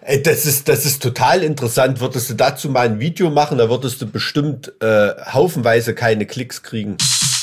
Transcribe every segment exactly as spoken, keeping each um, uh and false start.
Ey, das ist, das ist total interessant. Würdest du dazu mal ein Video machen, da würdest du bestimmt äh, haufenweise keine Klicks kriegen.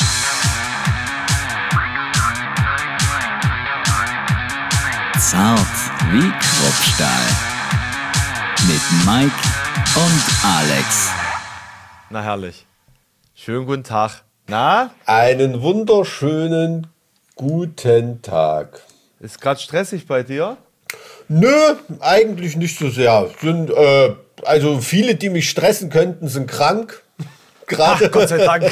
Zart wie Kruppstahl. Mit Mike und Alex. Na herrlich. Schönen guten Tag. Na? Einen wunderschönen guten Tag. Ist gerade stressig bei dir? Nö, eigentlich nicht so sehr. Sind, äh, also viele, die mich stressen könnten, sind krank. Gerade. Ach, Gott sei Dank.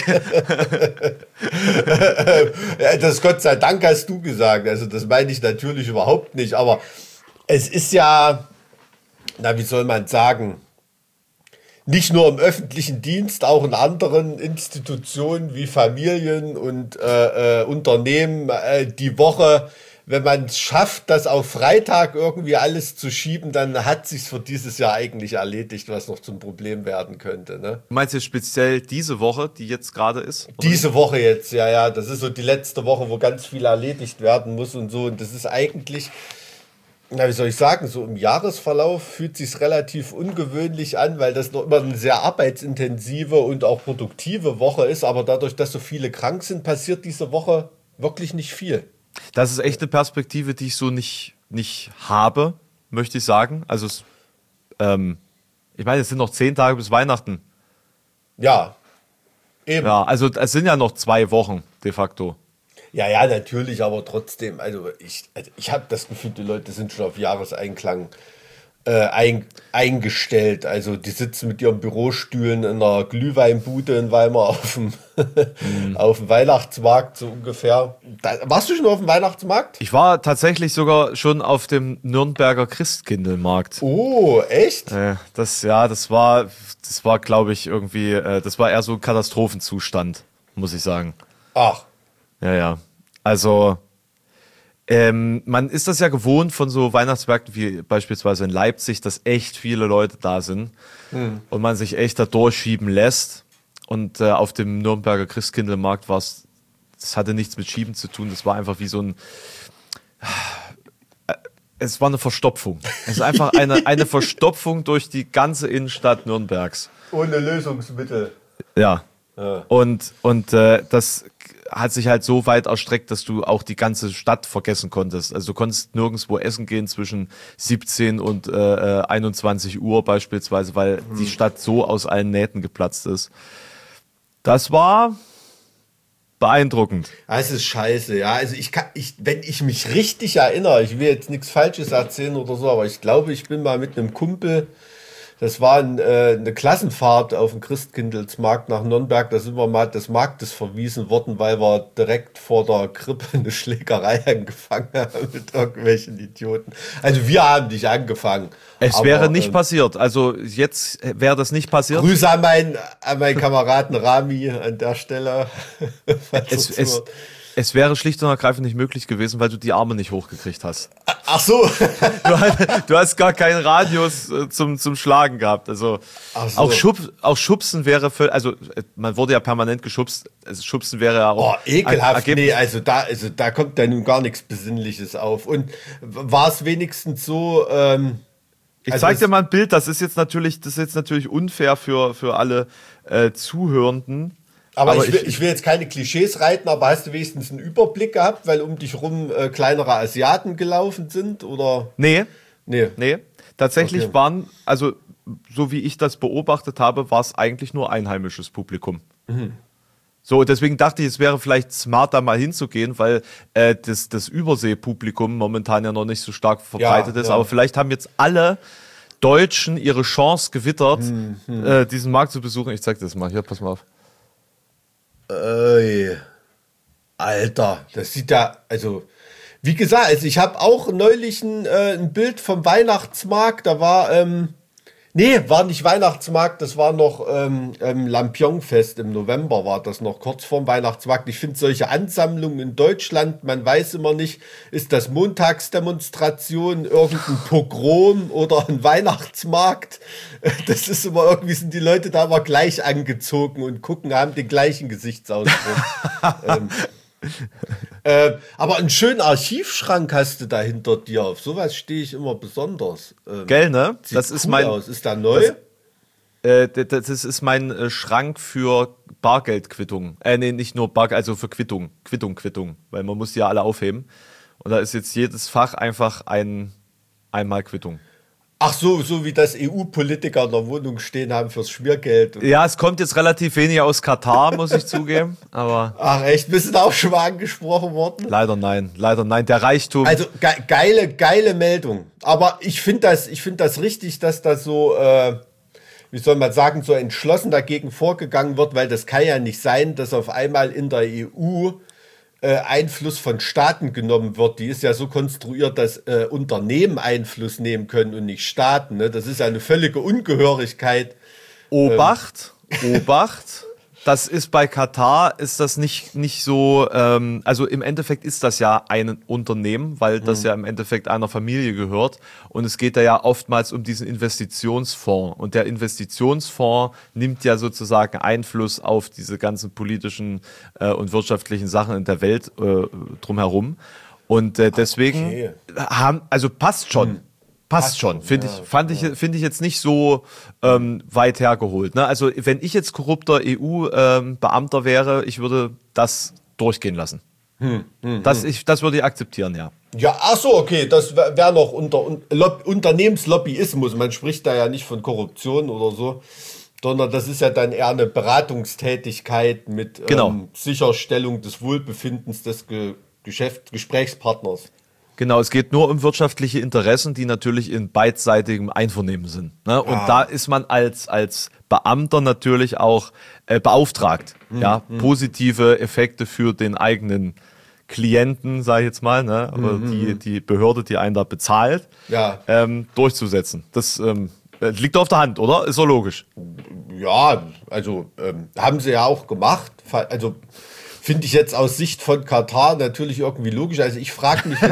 Das Gott sei Dank hast du gesagt. Also das meine ich natürlich überhaupt nicht. Aber es ist ja, na wie soll man sagen, nicht nur im öffentlichen Dienst, auch in anderen Institutionen wie Familien und äh, äh, Unternehmen äh, die Woche. Wenn man es schafft, das auf Freitag irgendwie alles zu schieben, dann hat sich's für dieses Jahr eigentlich erledigt, was noch zum Problem werden könnte. Ne? Du meinst jetzt speziell diese Woche, die jetzt gerade ist? Oder? Diese Woche jetzt, ja, ja. Das ist so die letzte Woche, wo ganz viel erledigt werden muss und so. Und das ist eigentlich, na, wie soll ich sagen, so im Jahresverlauf fühlt sich's relativ ungewöhnlich an, weil das noch immer eine sehr arbeitsintensive und auch produktive Woche ist. Aber dadurch, dass so viele krank sind, passiert diese Woche wirklich nicht viel. Das ist echt eine Perspektive, die ich so nicht, nicht habe, möchte ich sagen. Also, es, ähm, ich meine, es sind noch zehn Tage bis Weihnachten. Ja, eben. Ja, also es sind ja noch zwei Wochen de facto. Ja, ja, natürlich, aber trotzdem, also ich, also ich habe das Gefühl, die Leute sind schon auf Jahreseinklang äh, ein, eingestellt. Also die sitzen mit ihren Bürostühlen in einer Glühweinbude in Weimar auf dem, mhm. auf dem Weihnachtsmarkt so ungefähr. Da, warst du schon auf dem Weihnachtsmarkt? Ich war tatsächlich sogar schon auf dem Nürnberger Christkindlmarkt. Oh, echt? Äh, das, ja, das war, das war, glaube ich, irgendwie, äh, das war eher so ein Katastrophenzustand, muss ich sagen. Ach. Ja, ja. Also, ähm, man ist das ja gewohnt von so Weihnachtsmärkten wie beispielsweise in Leipzig, dass echt viele Leute da sind hm. und man sich echt da durchschieben lässt. Und äh, auf dem Nürnberger Christkindlmarkt war es, das hatte nichts mit Schieben zu tun, das war einfach wie so ein, äh, es war eine Verstopfung. Es ist einfach eine, eine Verstopfung durch die ganze Innenstadt Nürnbergs. Ohne Lösungsmittel. Ja. ja. Und, und äh, das hat sich halt so weit erstreckt, dass du auch die ganze Stadt vergessen konntest. Also du konntest nirgendwo essen gehen zwischen siebzehn und äh, einundzwanzig Uhr beispielsweise, weil hm. die Stadt so aus allen Nähten geplatzt ist. Das war beeindruckend. Das ist scheiße, ja. Also ich kann, ich, wenn ich mich richtig erinnere, ich will jetzt nichts Falsches erzählen oder so, aber ich glaube, ich bin mal mit einem Kumpel, das war ein, äh, eine Klassenfahrt auf dem Christkindlesmarkt nach Nürnberg. Da sind wir mal des Marktes verwiesen worden, weil wir direkt vor der Krippe eine Schlägerei angefangen haben mit irgendwelchen Idioten. Also wir haben nicht angefangen. Es aber, wäre nicht ähm, passiert. Also jetzt wäre das nicht passiert. Grüße an meinen, an meinen Kameraden Rami an der Stelle. es, es, es wäre schlicht und ergreifend nicht möglich gewesen, weil du die Arme nicht hochgekriegt hast. Ach so. du, hast, du hast gar keinen Radius äh, zum, zum Schlagen gehabt. Also Ach so. auch, Schub, auch Schubsen wäre für, also man wurde ja permanent geschubst. Also Schubsen wäre ja auch. Oh, ekelhaft. Nee, also da, also da kommt ja nun gar nichts Besinnliches auf. Und war es wenigstens so, ähm, ich also zeig dir mal ein Bild, das ist jetzt natürlich, das ist jetzt natürlich unfair für, für alle äh, Zuhörenden. Aber, aber ich, will, ich, ich will jetzt keine Klischees reiten, aber hast du wenigstens einen Überblick gehabt, weil um dich rum äh, kleinere Asiaten gelaufen sind? Oder? Nee. Nee. Nee. Tatsächlich Okay. waren, also so wie ich das beobachtet habe, war es eigentlich nur einheimisches Publikum. Mhm. So, deswegen dachte ich, es wäre vielleicht smart, da mal hinzugehen, weil äh, das, das Überseepublikum momentan ja noch nicht so stark verbreitet Ja, ist. ja. Aber vielleicht haben jetzt alle Deutschen ihre Chance gewittert, Mhm. äh, diesen Markt zu besuchen. Ich zeig das mal. Hier, pass mal auf. Ey, Alter, das sieht ja, also, wie gesagt, also ich habe auch neulich ein, äh, ein Bild vom Weihnachtsmarkt, da war, ähm, nee, war nicht Weihnachtsmarkt, das war noch ähm, ähm, Lampion-Fest im November, war das noch kurz vorm Weihnachtsmarkt. Ich finde solche Ansammlungen in Deutschland, man weiß immer nicht, ist das Montagsdemonstration, irgendein Pogrom oder ein Weihnachtsmarkt. Das ist immer irgendwie, sind die Leute da immer gleich angezogen und gucken, haben den gleichen Gesichtsausdruck. ähm, äh, aber einen schönen Archivschrank hast du da hinter dir. Auf sowas stehe ich immer besonders. Ähm, Gell, ne? Sieht Das ist cool mein. aus. Ist da neu? Das, äh, das, das ist mein äh, Schrank für Bargeldquittung. Äh, nee, nicht nur Bargeld, also für Quittung. Quittung, Quittung. Weil man muss die ja alle aufheben. Und da ist jetzt jedes Fach einfach ein einmal Quittung. Ach so, so wie das E U-Politiker in der Wohnung stehen haben fürs Schmiergeld. Ja, es kommt jetzt relativ wenig aus Katar, muss ich zugeben. Aber Ach echt, bist du da auch schon mal angesprochen worden? leider nein, leider nein. Der Reichtum. Also ge geile, geile Meldung. Aber ich finde das, ich finde das richtig, dass da so, äh, wie soll man sagen, so entschlossen dagegen vorgegangen wird, weil das kann ja nicht sein, dass auf einmal in der E U äh, Einfluss von Staaten genommen wird. Die ist ja so konstruiert, dass äh, Unternehmen Einfluss nehmen können und nicht Staaten. Ne? Das ist ja eine völlige Ungehörigkeit. Obacht, Obacht. Das ist bei Katar, ist das nicht, nicht so, ähm, also im Endeffekt ist das ja ein Unternehmen, weil das ja im Endeffekt einer Familie gehört. Und es geht da ja oftmals um diesen Investitionsfonds. Und der Investitionsfonds nimmt ja sozusagen Einfluss auf diese ganzen politischen äh, und wirtschaftlichen Sachen in der Welt äh, drumherum. Und äh, deswegen Okay. haben, also passt schon. Passt, Passt schon, schon, finde ja, ich, fand ich, finde ich jetzt nicht so ähm, weit hergeholt. Ne? Also wenn ich jetzt korrupter E U-Beamter wäre, ich würde das durchgehen lassen. Hm, hm, das, ich, das würde ich akzeptieren, ja. Ja, ach so, okay, das wäre wär noch unter un Lob Unternehmenslobbyismus. Man spricht da ja nicht von Korruption oder so, sondern das ist ja dann eher eine Beratungstätigkeit mit Genau. ähm, Sicherstellung des Wohlbefindens des Ge Geschäft Gesprächspartners. Genau, es geht nur um wirtschaftliche Interessen, die natürlich in beidseitigem Einvernehmen sind. Ne? Und da ist man als, als Beamter natürlich auch äh, beauftragt, ja, positive Effekte für den eigenen Klienten, sage ich jetzt mal, ne? Aber die, die Behörde, die einen da bezahlt, Ja. ähm, durchzusetzen. Das ähm, liegt auf der Hand, oder? Ist doch logisch. Ja, also ähm, haben sie ja auch gemacht. Also finde ich jetzt aus Sicht von Katar natürlich irgendwie logisch. Also ich frage mich,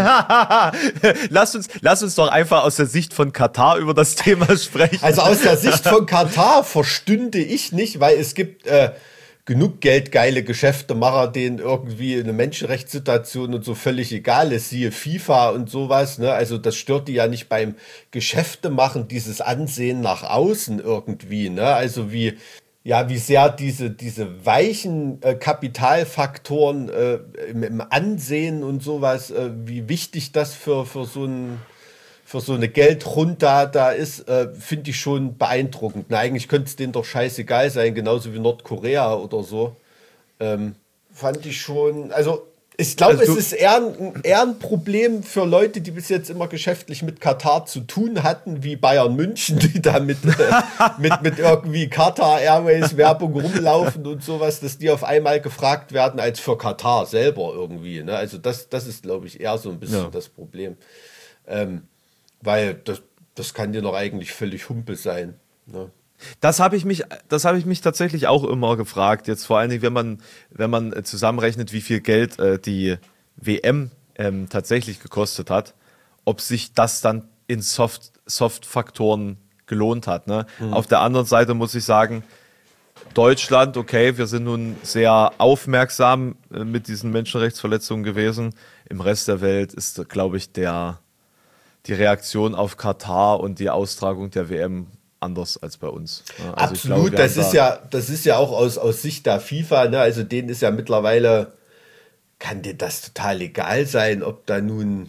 lass uns, lass uns doch einfach aus der Sicht von Katar über das Thema sprechen. also aus der Sicht von Katar verstünde ich nicht, weil es gibt äh, genug geldgeile Geschäftemacher, denen irgendwie eine Menschenrechtssituation und so völlig egal ist, siehe FIFA und sowas. Ne? Also das stört die ja nicht beim Geschäftemachen, dieses Ansehen nach außen irgendwie. Ne? Also wie Ja, wie sehr diese, diese weichen äh, Kapitalfaktoren äh, im, im Ansehen und sowas, äh, wie wichtig das für, für, so, ein, für so eine Geldrunde da ist, äh, finde ich schon beeindruckend. Na, eigentlich könnte es denen doch scheißegal sein, genauso wie Nordkorea oder so. Ähm, fand ich schon, also ich glaube, Also du- es ist eher ein, eher ein Problem für Leute, die bis jetzt immer geschäftlich mit Katar zu tun hatten, wie Bayern München, die da mit, äh, mit, mit irgendwie Qatar Airways Werbung rumlaufen und sowas, dass die auf einmal gefragt werden, als für Katar selber irgendwie. Ne? Also das, das ist, glaube ich, eher so ein bisschen Ja. das Problem. Ähm, weil das, das kann dir doch eigentlich völlig Humpe sein. Ne? Das habe ich mich, das habe ich mich tatsächlich auch immer gefragt. Jetzt vor allen Dingen, wenn man, wenn man äh, zusammenrechnet, wie viel Geld äh, die W M ähm, tatsächlich gekostet hat, ob sich das dann in Soft, Soft-Faktoren gelohnt hat. Ne? Auf der anderen Seite muss ich sagen, Deutschland, okay, wir sind nun sehr aufmerksam äh, mit diesen Menschenrechtsverletzungen gewesen. Im Rest der Welt ist, glaube ich, der, die Reaktion auf Katar und die Austragung der W M anders als bei uns. Ja, also ich Absolut, glaube, wir das haben ist da- ja, das ist ja auch aus, aus Sicht der FIFA, ne? Also denen ist ja mittlerweile, kann dir das total egal sein, ob da nun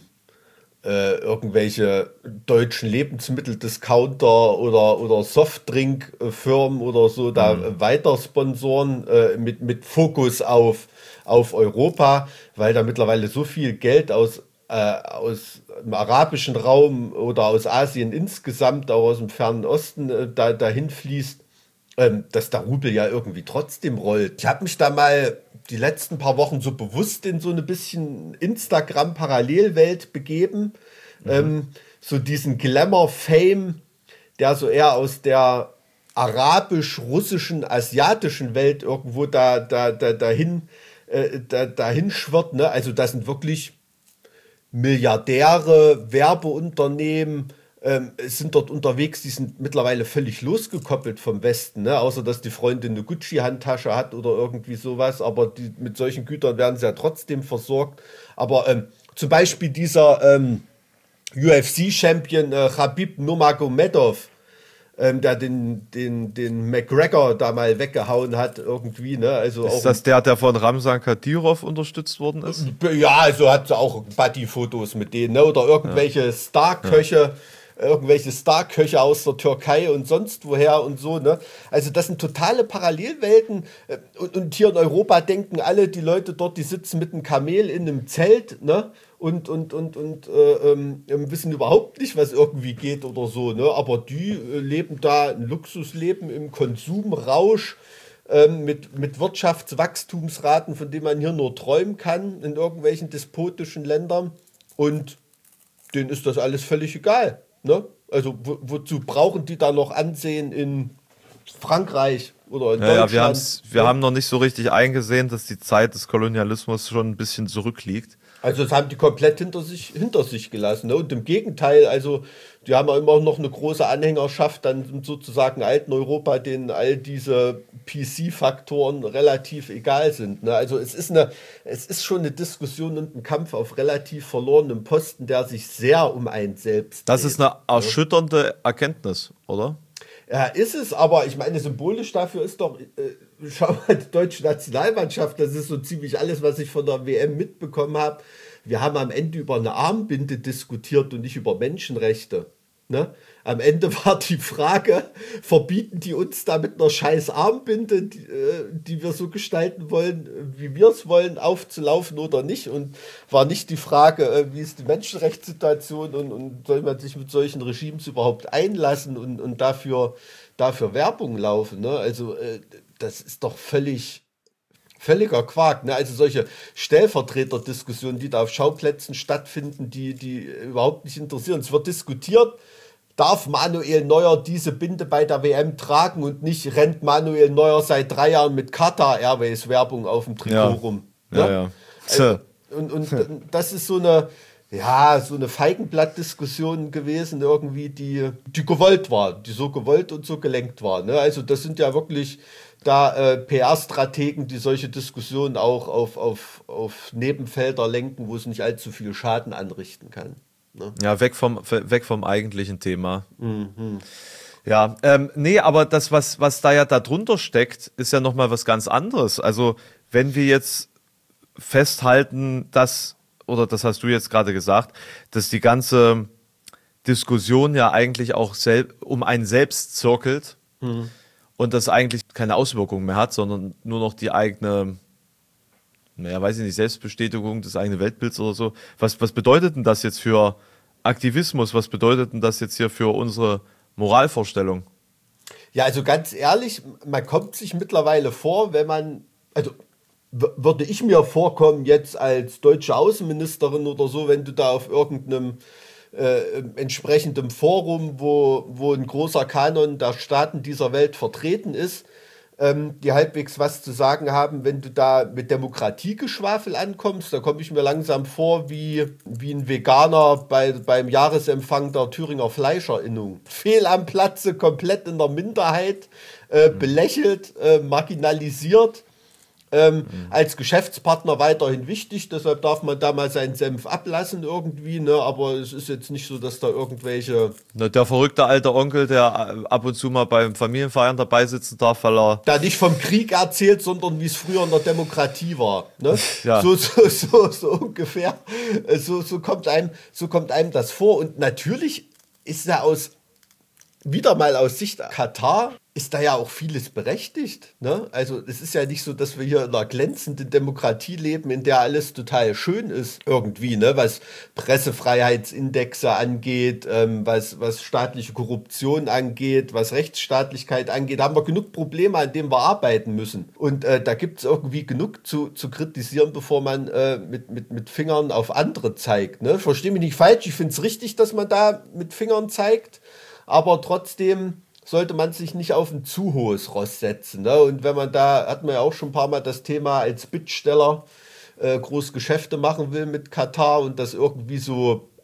äh, irgendwelche deutschen Lebensmitteldiscounter oder, oder Softdrinkfirmen oder so da Mhm. weiter sponsoren äh, mit, mit Fokus auf, auf Europa, weil da mittlerweile so viel Geld aus äh, aus dem arabischen Raum oder aus Asien insgesamt, auch aus dem Fernen Osten, äh, da dahin fließt, ähm, dass der Rubel ja irgendwie trotzdem rollt. Ich habe mich da mal die letzten paar Wochen so bewusst in so eine bisschen Instagram-Parallelwelt begeben. Mhm. Ähm, so diesen Glamour-Fame, der so eher aus der arabisch-russischen, asiatischen Welt irgendwo da, da, da, dahin, äh, da, dahin schwirrt. Ne? Also das sind wirklich Milliardäre, Werbeunternehmen, äh, ähm, sind dort unterwegs, die sind mittlerweile völlig losgekoppelt vom Westen, ne? Außer dass die Freundin eine Gucci-Handtasche hat oder irgendwie sowas, aber die, mit solchen Gütern werden sie ja trotzdem versorgt. Aber ähm, zum Beispiel dieser ähm, U F C-Champion äh, Khabib Nurmagomedov, ähm, der den, den, den McGregor da mal weggehauen hat irgendwie, ne? Also Ist auch das der, der von Ramzan Kadyrov unterstützt worden ist? ja, also hat sie auch Buddy-Fotos mit denen, ne? Oder irgendwelche ja. Star-Köche, ja. irgendwelche Star-Köche aus der Türkei und sonst woher und so, ne? Also das sind totale Parallelwelten und, und hier in Europa denken alle, die Leute dort, die sitzen mit einem Kamel in einem Zelt, ne? Und, und, und, und äh, ähm, wissen überhaupt nicht, was irgendwie geht oder so, ne? Aber die äh, leben da ein Luxusleben im Konsumrausch, ähm, mit, mit Wirtschaftswachstumsraten, von denen man hier nur träumen kann, in irgendwelchen despotischen Ländern. Und denen ist das alles völlig egal, ne? Also wo, wozu brauchen die da noch Ansehen in Frankreich oder in ja, Deutschland? Ja, wir, wir ja. haben noch nicht so richtig eingesehen, dass die Zeit des Kolonialismus schon ein bisschen zurückliegt. Also das haben die komplett hinter sich, hinter sich gelassen. Ne? Und im Gegenteil, also die haben ja immer noch eine große Anhängerschaft dann sozusagen alten Europa, denen all diese P C-Faktoren relativ egal sind. Ne? Also es ist, eine, es ist schon eine Diskussion und ein Kampf auf relativ verlorenem Posten, der sich sehr um einen selbst Das dreht. ist eine erschütternde Erkenntnis, oder? Ja, ist es, aber ich meine, symbolisch dafür ist doch, äh, schau mal, die deutsche Nationalmannschaft, das ist so ziemlich alles, was ich von der W M mitbekommen habe. Wir haben am Ende über eine Armbinde diskutiert und nicht über Menschenrechte. Ne? Am Ende war die Frage, verbieten die uns da mit einer scheiß Armbinde, die, äh, die wir so gestalten wollen, wie wir es wollen, aufzulaufen oder nicht? Und war nicht die Frage, äh, wie ist die Menschenrechtssituation und, und soll man sich mit solchen Regimes überhaupt einlassen und, und dafür, dafür Werbung laufen? Ne? Also äh, das ist doch völlig... Völliger Quark, ne? Also solche Stellvertreterdiskussionen, die da auf Schauplätzen stattfinden, die, die überhaupt nicht interessieren. Es wird diskutiert, darf Manuel Neuer diese Binde bei der W M tragen und nicht rennt Manuel Neuer seit drei Jahren mit Qatar Airways Werbung auf dem Trikot ja. rum. Ne? Ja, ja. Also, und, und das ist so eine, ja, so eine Feigenblattdiskussion gewesen, irgendwie, die, die gewollt war, die so gewollt und so gelenkt war. Ne? Also das sind ja wirklich da äh, P R-Strategen, die solche Diskussionen auch auf, auf, auf Nebenfelder lenken, wo es nicht allzu viel Schaden anrichten kann. Ne? Ja, weg vom, weg vom eigentlichen Thema. Mhm. Ja, ähm, nee, aber das, was, was da ja darunter steckt, ist ja nochmal was ganz anderes. Also wenn wir jetzt festhalten, dass, oder das hast du jetzt gerade gesagt, dass die ganze Diskussion ja eigentlich auch sel- um einen selbst zirkelt, mhm. und das eigentlich keine Auswirkungen mehr hat, sondern nur noch die eigene, naja, weiß ich nicht, Selbstbestätigung des eigenen Weltbilds oder so. Was, was bedeutet denn das jetzt für Aktivismus? Was bedeutet denn das jetzt hier für unsere Moralvorstellung? Ja, also ganz ehrlich, man kommt sich mittlerweile vor, wenn man, also w- würde ich mir vorkommen jetzt als deutsche Außenministerin oder so, wenn du da auf irgendeinem Äh, entsprechendem Forum, wo, wo ein großer Kanon der Staaten dieser Welt vertreten ist, ähm, die halbwegs was zu sagen haben, wenn du da mit Demokratiegeschwafel ankommst, da komme ich mir langsam vor wie, wie ein Veganer bei, beim Jahresempfang der Thüringer Fleischerinnung. Fehl am Platze, komplett in der Minderheit, äh, mhm. belächelt, äh, marginalisiert. Ähm, mhm. Als Geschäftspartner weiterhin wichtig, deshalb darf man da mal seinen Senf ablassen irgendwie, ne? Aber es ist jetzt nicht so, dass da irgendwelche... Na, der verrückte alte Onkel, der ab und zu mal beim Familienfeiern dabei sitzen darf, weil er... Da nicht vom Krieg erzählt, sondern wie es früher in der Demokratie war. Ne? Ja. So, so, so, so ungefähr. So, so, kommt einem, so kommt einem das vor. Und natürlich ist ja aus, wieder mal aus Sicht Katar, ist da ja auch vieles berechtigt. Ne? Also es ist ja nicht so, dass wir hier in einer glänzenden Demokratie leben, in der alles total schön ist irgendwie, ne? Was Pressefreiheitsindexe angeht, ähm, was, was staatliche Korruption angeht, was Rechtsstaatlichkeit angeht. Da haben wir genug Probleme, an denen wir arbeiten müssen. Und äh, da gibt es irgendwie genug zu, zu kritisieren, bevor man äh, mit, mit, mit Fingern auf andere zeigt. Ne? Verstehe mich nicht falsch, ich finde es richtig, dass man da mit Fingern zeigt, aber trotzdem sollte man sich nicht auf ein zu hohes Ross setzen. Ne? Und wenn man da, hat man ja auch schon ein paar Mal das Thema als Bittsteller äh, groß Geschäfte machen will mit Katar und das irgendwie so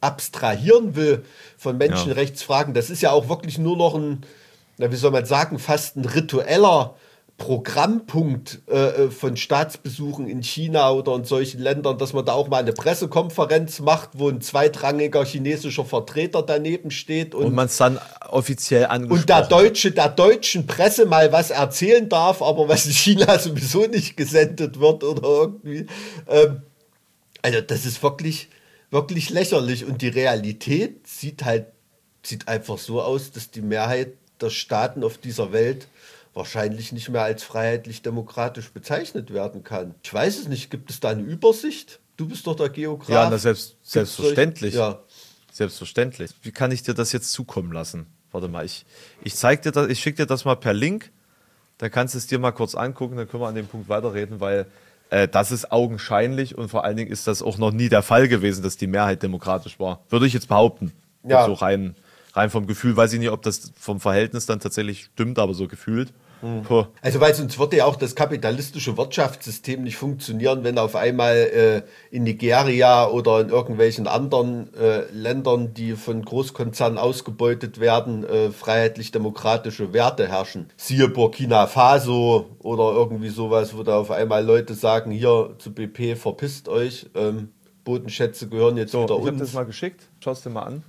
abstrahieren will von Menschenrechtsfragen, das ist ja auch wirklich nur noch ein, na, wie soll man sagen, fast ein ritueller Programmpunkt äh, von Staatsbesuchen in China oder in solchen Ländern, dass man da auch mal eine Pressekonferenz macht, wo ein zweitrangiger chinesischer Vertreter daneben steht und, Und man es dann offiziell angesprochen und der Deutsche der deutschen Presse mal was erzählen darf, aber was in China sowieso nicht gesendet wird oder irgendwie. Ähm, also das ist wirklich, wirklich lächerlich und die Realität sieht halt sieht einfach so aus, dass die Mehrheit der Staaten auf dieser Welt wahrscheinlich nicht mehr als freiheitlich-demokratisch bezeichnet werden kann. Ich weiß es nicht, gibt es da eine Übersicht? Du bist doch der Geograf. Ja, na, selbst, selbstverständlich. Ja. Selbstverständlich. Wie kann ich dir das jetzt zukommen lassen? Warte mal, ich, ich zeig dir das, ich schicke dir das mal per Link, dann kannst du es dir mal kurz angucken, dann können wir an dem Punkt weiterreden, weil äh, das ist augenscheinlich und vor allen Dingen ist das auch noch nie der Fall gewesen, dass die Mehrheit demokratisch war. Würde ich jetzt behaupten. Ja. So rein, rein vom Gefühl, weiß ich nicht, ob das vom Verhältnis dann tatsächlich stimmt, aber so gefühlt. Puh. Also weil sonst würde ja auch das kapitalistische Wirtschaftssystem nicht funktionieren, wenn auf einmal äh, in Nigeria oder in irgendwelchen anderen äh, Ländern, die von Großkonzernen ausgebeutet werden, äh, freiheitlich-demokratische Werte herrschen. Siehe Burkina Faso oder irgendwie sowas, wo da auf einmal Leute sagen, hier zu B P, verpisst euch, ähm, Bodenschätze gehören jetzt So, wieder ich habe uns. das mal geschickt, schau es dir mal an.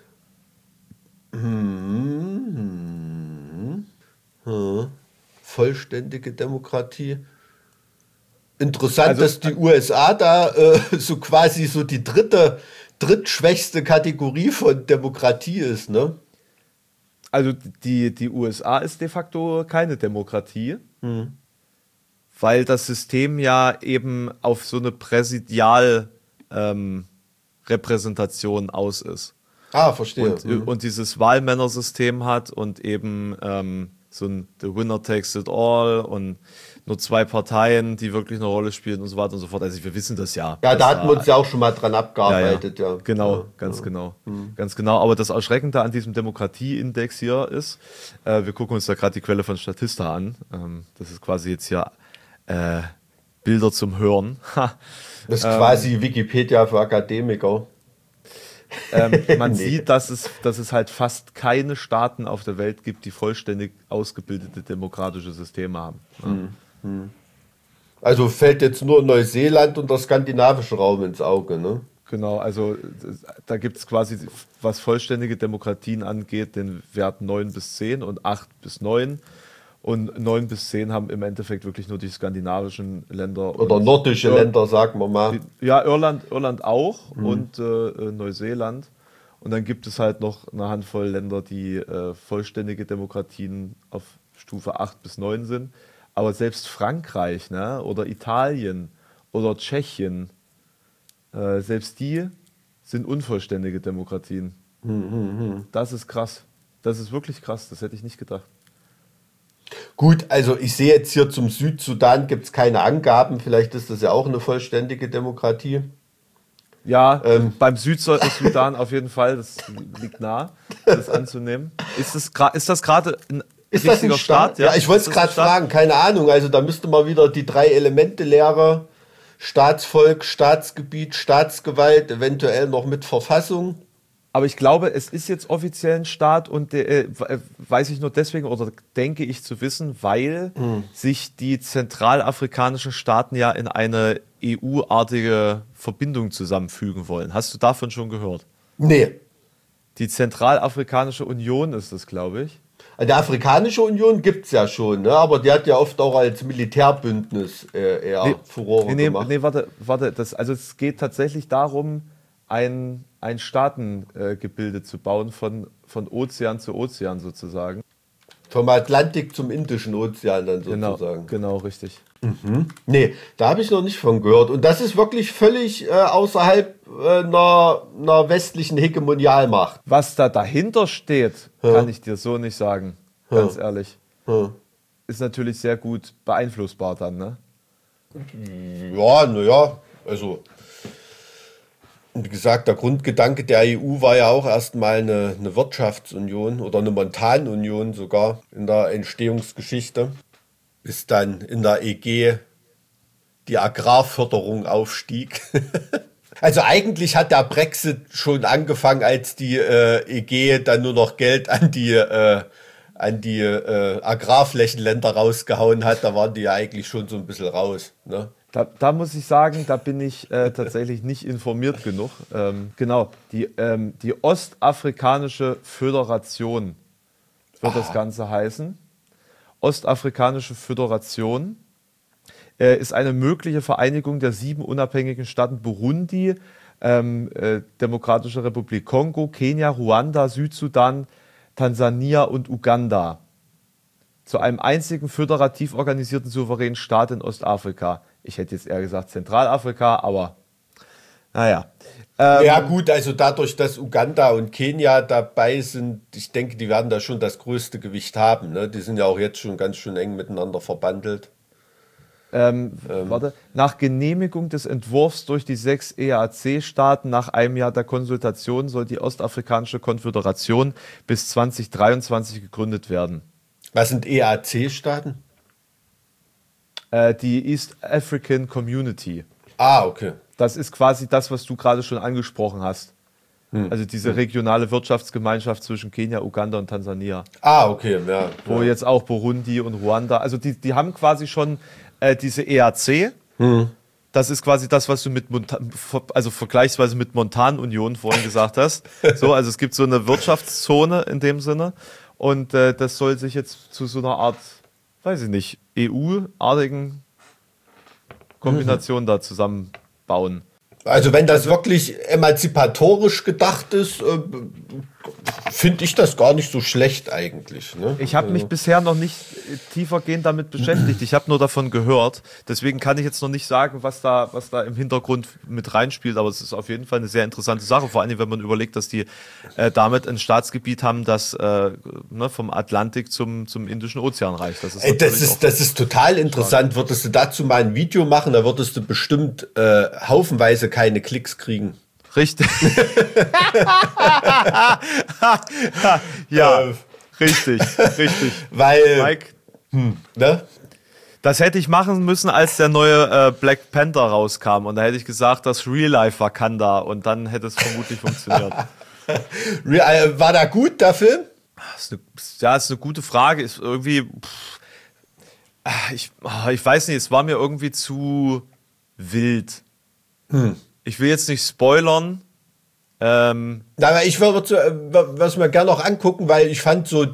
Hm. Hm. Vollständige Demokratie. Interessant, Also, dass die U S A da äh, so quasi so die dritte, drittschwächste Kategorie von Demokratie ist, ne? Also die, die U S A ist de facto keine Demokratie, hm. weil das System ja eben auf so eine Präsidialrepräsentation ähm, aus ist. Ah, verstehe. Und, mhm. und dieses Wahlmännersystem hat und eben ähm, so ein The Winner Takes It All und nur zwei Parteien, die wirklich eine Rolle spielen und so weiter und so fort. Also wir wissen das ja. Ja, da hatten wir uns ja auch schon mal dran abgearbeitet, ja. ja. ja. Genau, ja, ganz ja. genau. Mhm. Ganz genau. Aber das Erschreckende an diesem Demokratieindex hier ist, äh, wir gucken uns da gerade die Quelle von Statista an. Ähm, das ist quasi jetzt hier äh, Bilder zum Hören. Das ist quasi Wikipedia für Akademiker. Ähm, man Nee. sieht, dass es, dass es halt fast keine Staaten auf der Welt gibt, die vollständig ausgebildete demokratische Systeme haben. Ja. Also fällt jetzt nur Neuseeland und der skandinavische Raum ins Auge, ne? Genau, also da gibt es quasi, was vollständige Demokratien angeht, den Wert neun bis zehn und acht bis neun. Und neun bis zehn haben im Endeffekt wirklich nur die skandinavischen Länder. Oder und nordische Ir Länder, sagen wir mal. Ja, Irland, Irland auch mhm. und äh, Neuseeland. Und dann gibt es halt noch eine Handvoll Länder, die äh, vollständige Demokratien auf Stufe acht bis neun sind. Aber selbst Frankreich, ne, oder Italien oder Tschechien, äh, selbst die sind unvollständige Demokratien. Mhm. Das ist krass. Das ist wirklich krass. Das hätte ich nicht gedacht. Gut, also ich sehe jetzt hier zum Südsudan gibt es keine Angaben. Vielleicht ist das ja auch eine vollständige Demokratie. Ja, Ähm. beim Südsudan auf jeden Fall. Das liegt nah, das anzunehmen. Ist das, ist das gerade ein Ist das richtiger ein Staat? Staat? Ja, ich wollte es Ist das ein gerade Staat? fragen. Keine Ahnung. Also da müsste man wieder die drei Elemente-Lehre, Staatsvolk, Staatsgebiet, Staatsgewalt, eventuell noch mit Verfassung. Aber ich glaube, es ist jetzt offiziell ein Staat und äh, weiß ich nur deswegen oder denke ich zu wissen, weil hm. sich die zentralafrikanischen Staaten ja in eine E U-artige Verbindung zusammenfügen wollen. Hast du davon schon gehört? Nee. Die Zentralafrikanische Union ist das, glaube ich. Die Afrikanische Union gibt es ja schon, ne? Aber die hat ja oft auch als Militärbündnis äh, eher nee, Furore nee, nee, gemacht. Nee, warte, warte. Das, also es geht tatsächlich darum, ein, ein Staatengebilde äh, zu bauen von, von Ozean zu Ozean sozusagen. Vom Atlantik zum Indischen Ozean dann sozusagen. Genau, genau, richtig. Mhm. Nee, da habe ich noch nicht von gehört. Und das ist wirklich völlig äh, außerhalb äh, einer, einer westlichen Hegemonialmacht. Was da dahinter steht, ja. kann ich dir so nicht sagen, ganz ja. ehrlich. Ja. Ist natürlich sehr gut beeinflussbar dann, ne? Ja, naja, also wie gesagt, der Grundgedanke der E U war ja auch erstmal eine, eine Wirtschaftsunion oder eine Montanunion sogar in der Entstehungsgeschichte, bis dann in der E G die Agrarförderung aufstieg. Also eigentlich hat der Brexit schon angefangen, als die äh, E G dann nur noch Geld an die äh, an die äh, Agrarflächenländer rausgehauen hat. Da waren die ja eigentlich schon so ein bisschen raus. Ne? Da, da muss ich sagen, da bin ich äh, tatsächlich nicht informiert genug. Ähm, genau, die, ähm, die Ostafrikanische Föderation wird ah. das Ganze heißen. Ostafrikanische Föderation äh, ist eine mögliche Vereinigung der sieben unabhängigen Staaten Burundi, ähm, äh, Demokratische Republik Kongo, Kenia, Ruanda, Südsudan, Tansania und Uganda zu einem einzigen föderativ organisierten souveränen Staat in Ostafrika. Ich hätte jetzt eher gesagt Zentralafrika, aber naja. Ähm, ja gut, also dadurch, dass Uganda und Kenia dabei sind, ich denke, die werden da schon das größte Gewicht haben. Ne? Die sind ja auch jetzt schon ganz schön eng miteinander verbandelt. Ähm, ähm. Warte. Nach Genehmigung des Entwurfs durch die sechs E A C-Staaten nach einem Jahr der Konsultation soll die Ostafrikanische Konföderation bis zwanzig dreiundzwanzig gegründet werden. Was sind E A C-Staaten? Äh, die East African Community. Ah, okay. Das ist quasi das, was du gerade schon angesprochen hast. Hm. Also diese hm. regionale Wirtschaftsgemeinschaft zwischen Kenia, Uganda und Tansania. Ah, okay. Ja, wo ja. jetzt auch Burundi und Ruanda, also die, die haben quasi schon äh, diese E A C. Hm. Das ist quasi das, was du mit Monta- also vergleichsweise mit Montanunion vorhin gesagt hast. So, also es gibt so eine Wirtschaftszone in dem Sinne. Und äh, das soll sich jetzt zu so einer Art, weiß ich nicht, E U-artigen Kombination mhm. da zusammenbauen. Also wenn das wirklich emanzipatorisch gedacht ist, äh, finde ich das gar nicht so schlecht eigentlich. Ne? Ich habe mich bisher noch nicht tiefergehend damit beschäftigt. Ich habe nur davon gehört. Deswegen kann ich jetzt noch nicht sagen, was da, was da im Hintergrund mit reinspielt. Aber es ist auf jeden Fall eine sehr interessante Sache. Vor allem, wenn man überlegt, dass die äh, damit ein Staatsgebiet haben, das äh, ne, vom Atlantik zum, zum Indischen Ozean reicht. Das ist, Ey, das ist, das ist total interessant. Stark. Würdest du dazu mal ein Video machen, da würdest du bestimmt äh, haufenweise keine Klicks kriegen. Richtig. ja, äh, richtig, richtig. Weil, Mike, hm, ne? Das hätte ich machen müssen, als der neue äh, Black Panther rauskam. Und da hätte ich gesagt, das Real Life Wakanda. Und dann hätte es vermutlich funktioniert. War da gut, der Film? Das ist eine, ja, das ist eine gute Frage. Ist irgendwie, pff, ich, ich weiß nicht, es war mir irgendwie zu wild. Hm. Ich will jetzt nicht spoilern. Ähm, Aber ich würde was mir gerne noch angucken, weil ich fand so,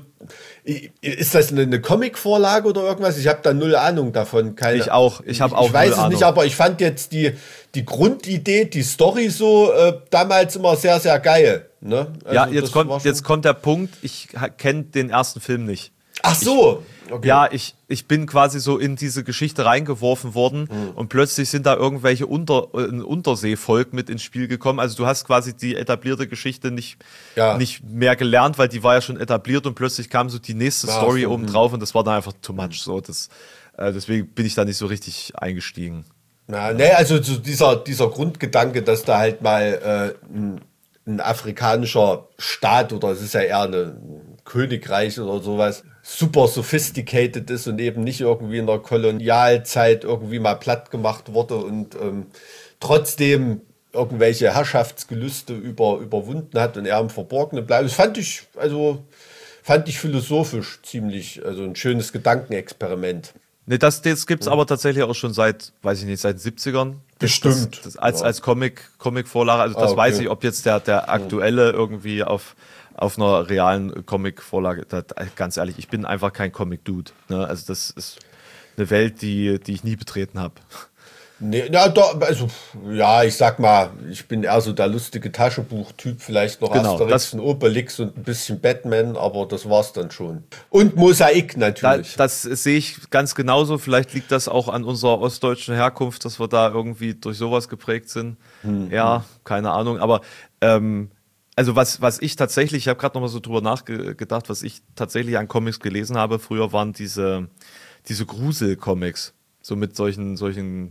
ist das eine, eine Comic-Vorlage oder irgendwas? Ich habe da null Ahnung davon. Keine, ich auch. Ich habe auch Ich weiß null es Ahnung. nicht, aber ich fand jetzt die, die Grundidee, die Story so äh, damals immer sehr, sehr geil. Ne? Also ja, jetzt kommt, jetzt kommt der Punkt, ich kenne den ersten Film nicht. Ach so. Okay. Ja, ich, ich bin quasi so in diese Geschichte reingeworfen worden mhm. und plötzlich sind da irgendwelche Unter, ein Unterseevolk mit ins Spiel gekommen. Also du hast quasi die etablierte Geschichte nicht, ja. nicht mehr gelernt, weil die war ja schon etabliert und plötzlich kam so die nächste ja, Story so, oben mh. drauf und das war dann einfach too much. So, das, äh, deswegen bin ich da nicht so richtig eingestiegen. Ja, nee, also so dieser, dieser Grundgedanke, dass da halt mal äh, ein, ein afrikanischer Staat oder es ist ja eher eine, ein Königreich oder sowas, super sophisticated ist und eben nicht irgendwie in der Kolonialzeit irgendwie mal platt gemacht wurde und ähm, trotzdem irgendwelche Herrschaftsgelüste über, überwunden hat und er im Verborgenen bleibt. Das fand ich, also fand ich philosophisch ziemlich, also ein schönes Gedankenexperiment. Nee, das, das gibt es ja. aber tatsächlich auch schon seit, weiß ich nicht, seit den siebzigern. Bestimmt. Das, das als, ja. als Comic, Comic-Vorlage, also das ah, okay. weiß ich, ob jetzt der, der aktuelle irgendwie auf auf einer realen Comic-Vorlage, ganz ehrlich, ich bin einfach kein Comic-Dude. Ne? Also das ist eine Welt, die, die ich nie betreten habe. Nee, na, doch, also, ja, ich sag mal, ich bin eher so der lustige Taschenbuch-Typ, vielleicht noch genau, Asterix und Obelix und ein bisschen Batman, aber das war's dann schon. Und Mosaik natürlich. Da, das sehe ich ganz genauso. Vielleicht liegt das auch an unserer ostdeutschen Herkunft, dass wir da irgendwie durch sowas geprägt sind. Hm, ja, hm. keine Ahnung, aber ähm, also was, was ich tatsächlich, ich habe gerade noch mal so drüber nachgedacht, was ich tatsächlich an Comics gelesen habe, früher waren diese, diese Grusel-Comics, so mit solchen, solchen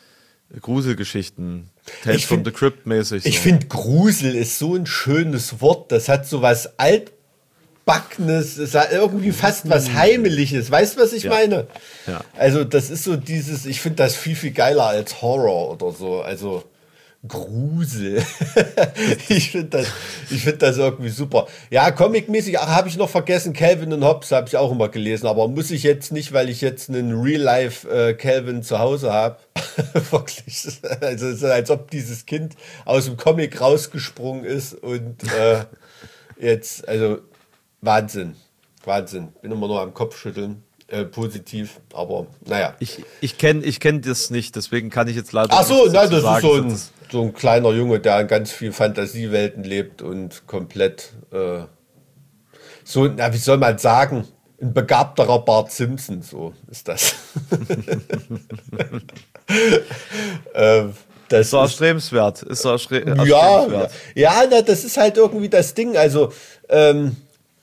Gruselgeschichten, Tales from the Crypt mäßig. So. Ich finde, Grusel ist so ein schönes Wort, das hat so was Altbackenes, es hat irgendwie fast was Heimliches, weißt du, was ich ja. meine? Ja. Also das ist so dieses, ich finde das viel, viel geiler als Horror oder so, also Grusel. ich finde das, ich find das irgendwie super. Ja, comicmäßig, ach, habe ich noch vergessen, Calvin und Hobbes habe ich auch immer gelesen, aber muss ich jetzt nicht, weil ich jetzt einen Real-Life äh, Calvin zu Hause habe. Wirklich. Also es ist, als ob dieses Kind aus dem Comic rausgesprungen ist und äh, jetzt, also Wahnsinn. Wahnsinn. Bin immer nur am Kopfschütteln. Äh, positiv, aber naja. Ich, ich kenne ich kenn das nicht, deswegen kann ich jetzt leider Ach so, nichts nein, dazu das ist sagen. so ein, so ein kleiner Junge, der in ganz viel Fantasiewelten lebt und komplett äh, so, na, wie soll man sagen, ein begabterer Bart Simpson, so ist das. ähm, das ist doch erstrebenswert. Ist doch erschre- ja, erstrebenswert. ja, na, das ist halt irgendwie das Ding, also ähm,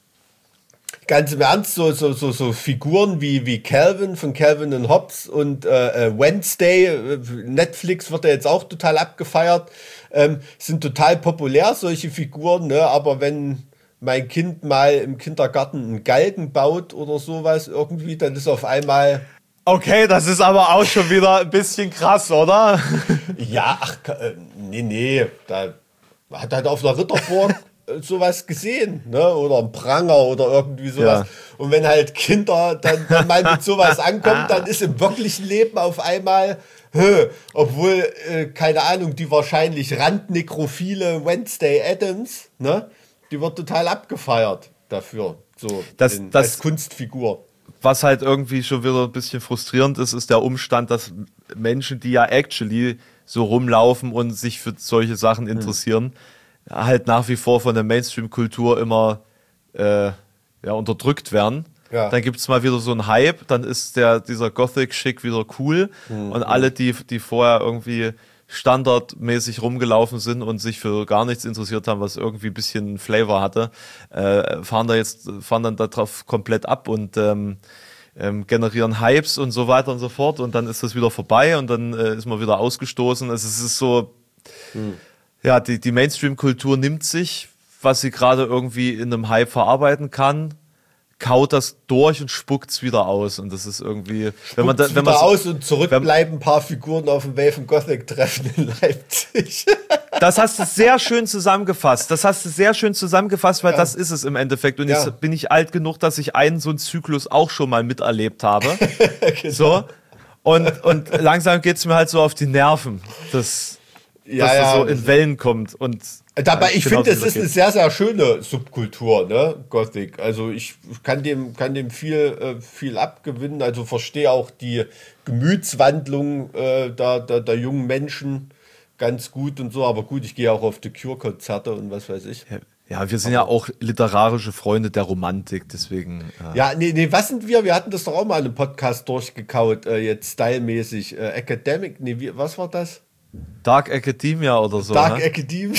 ganz im Ernst, so, so, so, so Figuren wie, wie Calvin von Calvin und Hobbes und äh, Wednesday, Netflix wird ja jetzt auch total abgefeiert, ähm, sind total populär, solche Figuren, ne? Aber wenn mein Kind mal im Kindergarten einen Galgen baut oder sowas irgendwie, dann ist auf einmal... Okay, das ist aber auch schon wieder ein bisschen krass, oder? Ja, ach, äh, nee, nee, da hat halt auf einer Ritterburg sowas gesehen, ne? Oder ein Pranger oder irgendwie sowas. Ja. Und wenn halt Kinder dann, dann mal mit sowas ankommen, dann ist im wirklichen Leben auf einmal, hö, obwohl, äh, keine Ahnung, die wahrscheinlich randnekrophile Wednesday Addams, ne? Die wird total abgefeiert dafür, so Das- in, das- als Kunstfigur. Was halt irgendwie schon wieder ein bisschen frustrierend ist, ist der Umstand, dass Menschen, die ja actually so rumlaufen und sich für solche Sachen interessieren, halt nach wie vor von der Mainstream-Kultur immer äh, ja, unterdrückt werden. Ja. Dann gibt es mal wieder so einen Hype, dann ist der, dieser Gothic-Schick wieder cool Mhm. und alle, die, die vorher irgendwie standardmäßig rumgelaufen sind und sich für gar nichts interessiert haben, was irgendwie ein bisschen Flavor hatte, äh, fahren da jetzt, fahren dann darauf komplett ab und ähm, ähm, generieren Hypes und so weiter und so fort und dann ist das wieder vorbei und dann äh, ist man wieder ausgestoßen. Also es ist so, Mhm. ja, die, die Mainstream-Kultur nimmt sich, was sie gerade irgendwie in einem Hype verarbeiten kann, kaut das durch und spuckt es wieder aus. Und das ist irgendwie, wenn man da, Guckt's wenn man wieder so, aus und zurück wenn- bleiben ein paar Figuren auf dem Wave Gothic Treffen in Leipzig. das hast du sehr schön zusammengefasst. Das hast du sehr schön zusammengefasst, weil Ja. das ist es im Endeffekt. Und Ja. jetzt bin ich alt genug, dass ich einen so einen Zyklus auch schon mal miterlebt habe. Genau. So. Und, und langsam geht es mir halt so auf die Nerven, dass, Ja, dass ja. das so in Wellen kommt. Und Dabei, ich genau finde, es so ist geht. eine sehr, sehr schöne Subkultur, ne, Gothic. Also ich kann dem, kann dem viel, äh, viel abgewinnen. Also verstehe auch die Gemütswandlung äh, der, der, der jungen Menschen ganz gut und so. Aber gut, ich gehe auch auf die Cure-Konzerte und was weiß ich. Ja, wir sind ja auch literarische Freunde der Romantik, deswegen. Äh, Ja, nee, nee, was sind wir? Wir hatten das doch auch mal in einem Podcast durchgekaut, äh, jetzt stylmäßig. Äh, Academic, nee, wie, was war das? Dark Academia oder so. Dark ne? Academy.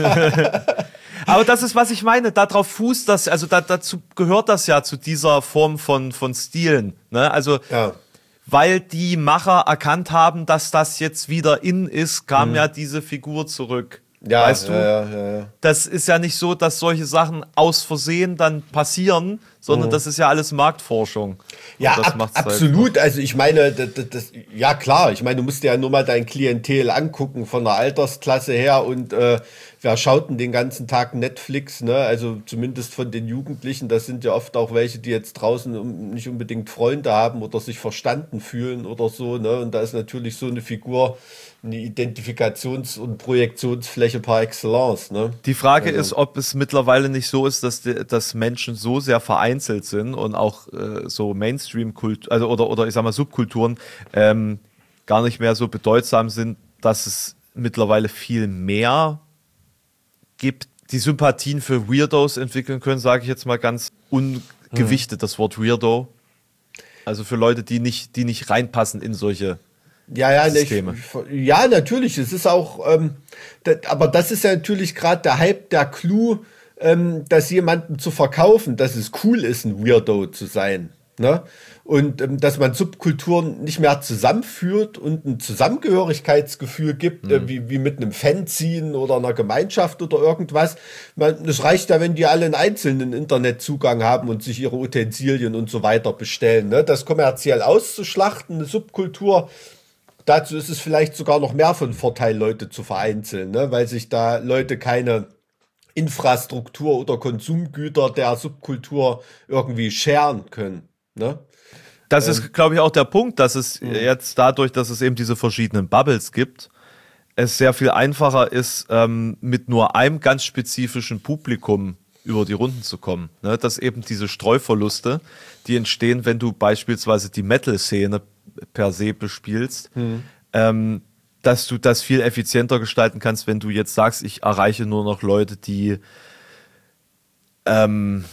Aber das ist, was ich meine. Darauf fußt das, also da, dazu gehört das ja zu dieser Form von, von Stilen. Ne? Also, Ja. weil die Macher erkannt haben, dass das jetzt wieder in ist, kam ja diese Figur zurück. Ja, weißt du? ja, ja, ja, ja. Das ist ja nicht so, dass solche Sachen aus Versehen dann passieren, sondern das ist ja alles Marktforschung. Ja, Und das ab, macht's halt absolut. Also ich meine, das, das, das, ja klar, ich meine, du musst dir ja nur mal dein Klientel angucken von der Altersklasse her und äh, wer schaut denn den ganzen Tag Netflix, ne? Also zumindest von den Jugendlichen, das sind ja oft auch welche, die jetzt draußen um, nicht unbedingt Freunde haben oder sich verstanden fühlen oder so, ne? Und da ist natürlich so eine Figur eine Identifikations- und Projektionsfläche par excellence, ne? Die Frage Also- ist, ob es mittlerweile nicht so ist, dass, die, dass Menschen so sehr vereinzelt sind und auch äh, so Mainstream-Kultur, also oder, oder ich sag mal Subkulturen ähm, gar nicht mehr so bedeutsam sind, dass es mittlerweile viel mehr gibt, die Sympathien für Weirdos entwickeln können, sage ich jetzt mal ganz ungewichtet, das Wort Weirdo. Also für Leute, die nicht, die nicht reinpassen in solche Ja, ja, ne, ich, Systeme. ja, natürlich. Es ist auch, ähm, das, aber das ist ja natürlich gerade der Hype, der Clou, ähm, das jemanden zu verkaufen, dass es cool ist, ein Weirdo zu sein. Ne? Und ähm, dass man Subkulturen nicht mehr zusammenführt und ein Zusammengehörigkeitsgefühl gibt, äh, wie, wie mit einem Fanzine oder einer Gemeinschaft oder irgendwas. Man, es reicht ja, wenn die alle einen einzelnen Internetzugang haben und sich ihre Utensilien und so weiter bestellen. Ne? Das kommerziell auszuschlachten, eine Subkultur, dazu ist es vielleicht sogar noch mehr von Vorteil, Leute zu vereinzeln, ne? Weil sich da Leute keine Infrastruktur oder Konsumgüter der Subkultur irgendwie scheren können. Ne? Das ähm, ist, glaube ich, auch der Punkt, dass es mh. jetzt dadurch, dass es eben diese verschiedenen Bubbles gibt, es sehr viel einfacher ist, ähm, mit nur einem ganz spezifischen Publikum über die Runden zu kommen. Ne? Dass eben diese Streuverluste, die entstehen, wenn du beispielsweise die Metal-Szene per se bespielst, mhm. ähm, dass du das viel effizienter gestalten kannst, wenn du jetzt sagst, ich erreiche nur noch Leute, die ähm,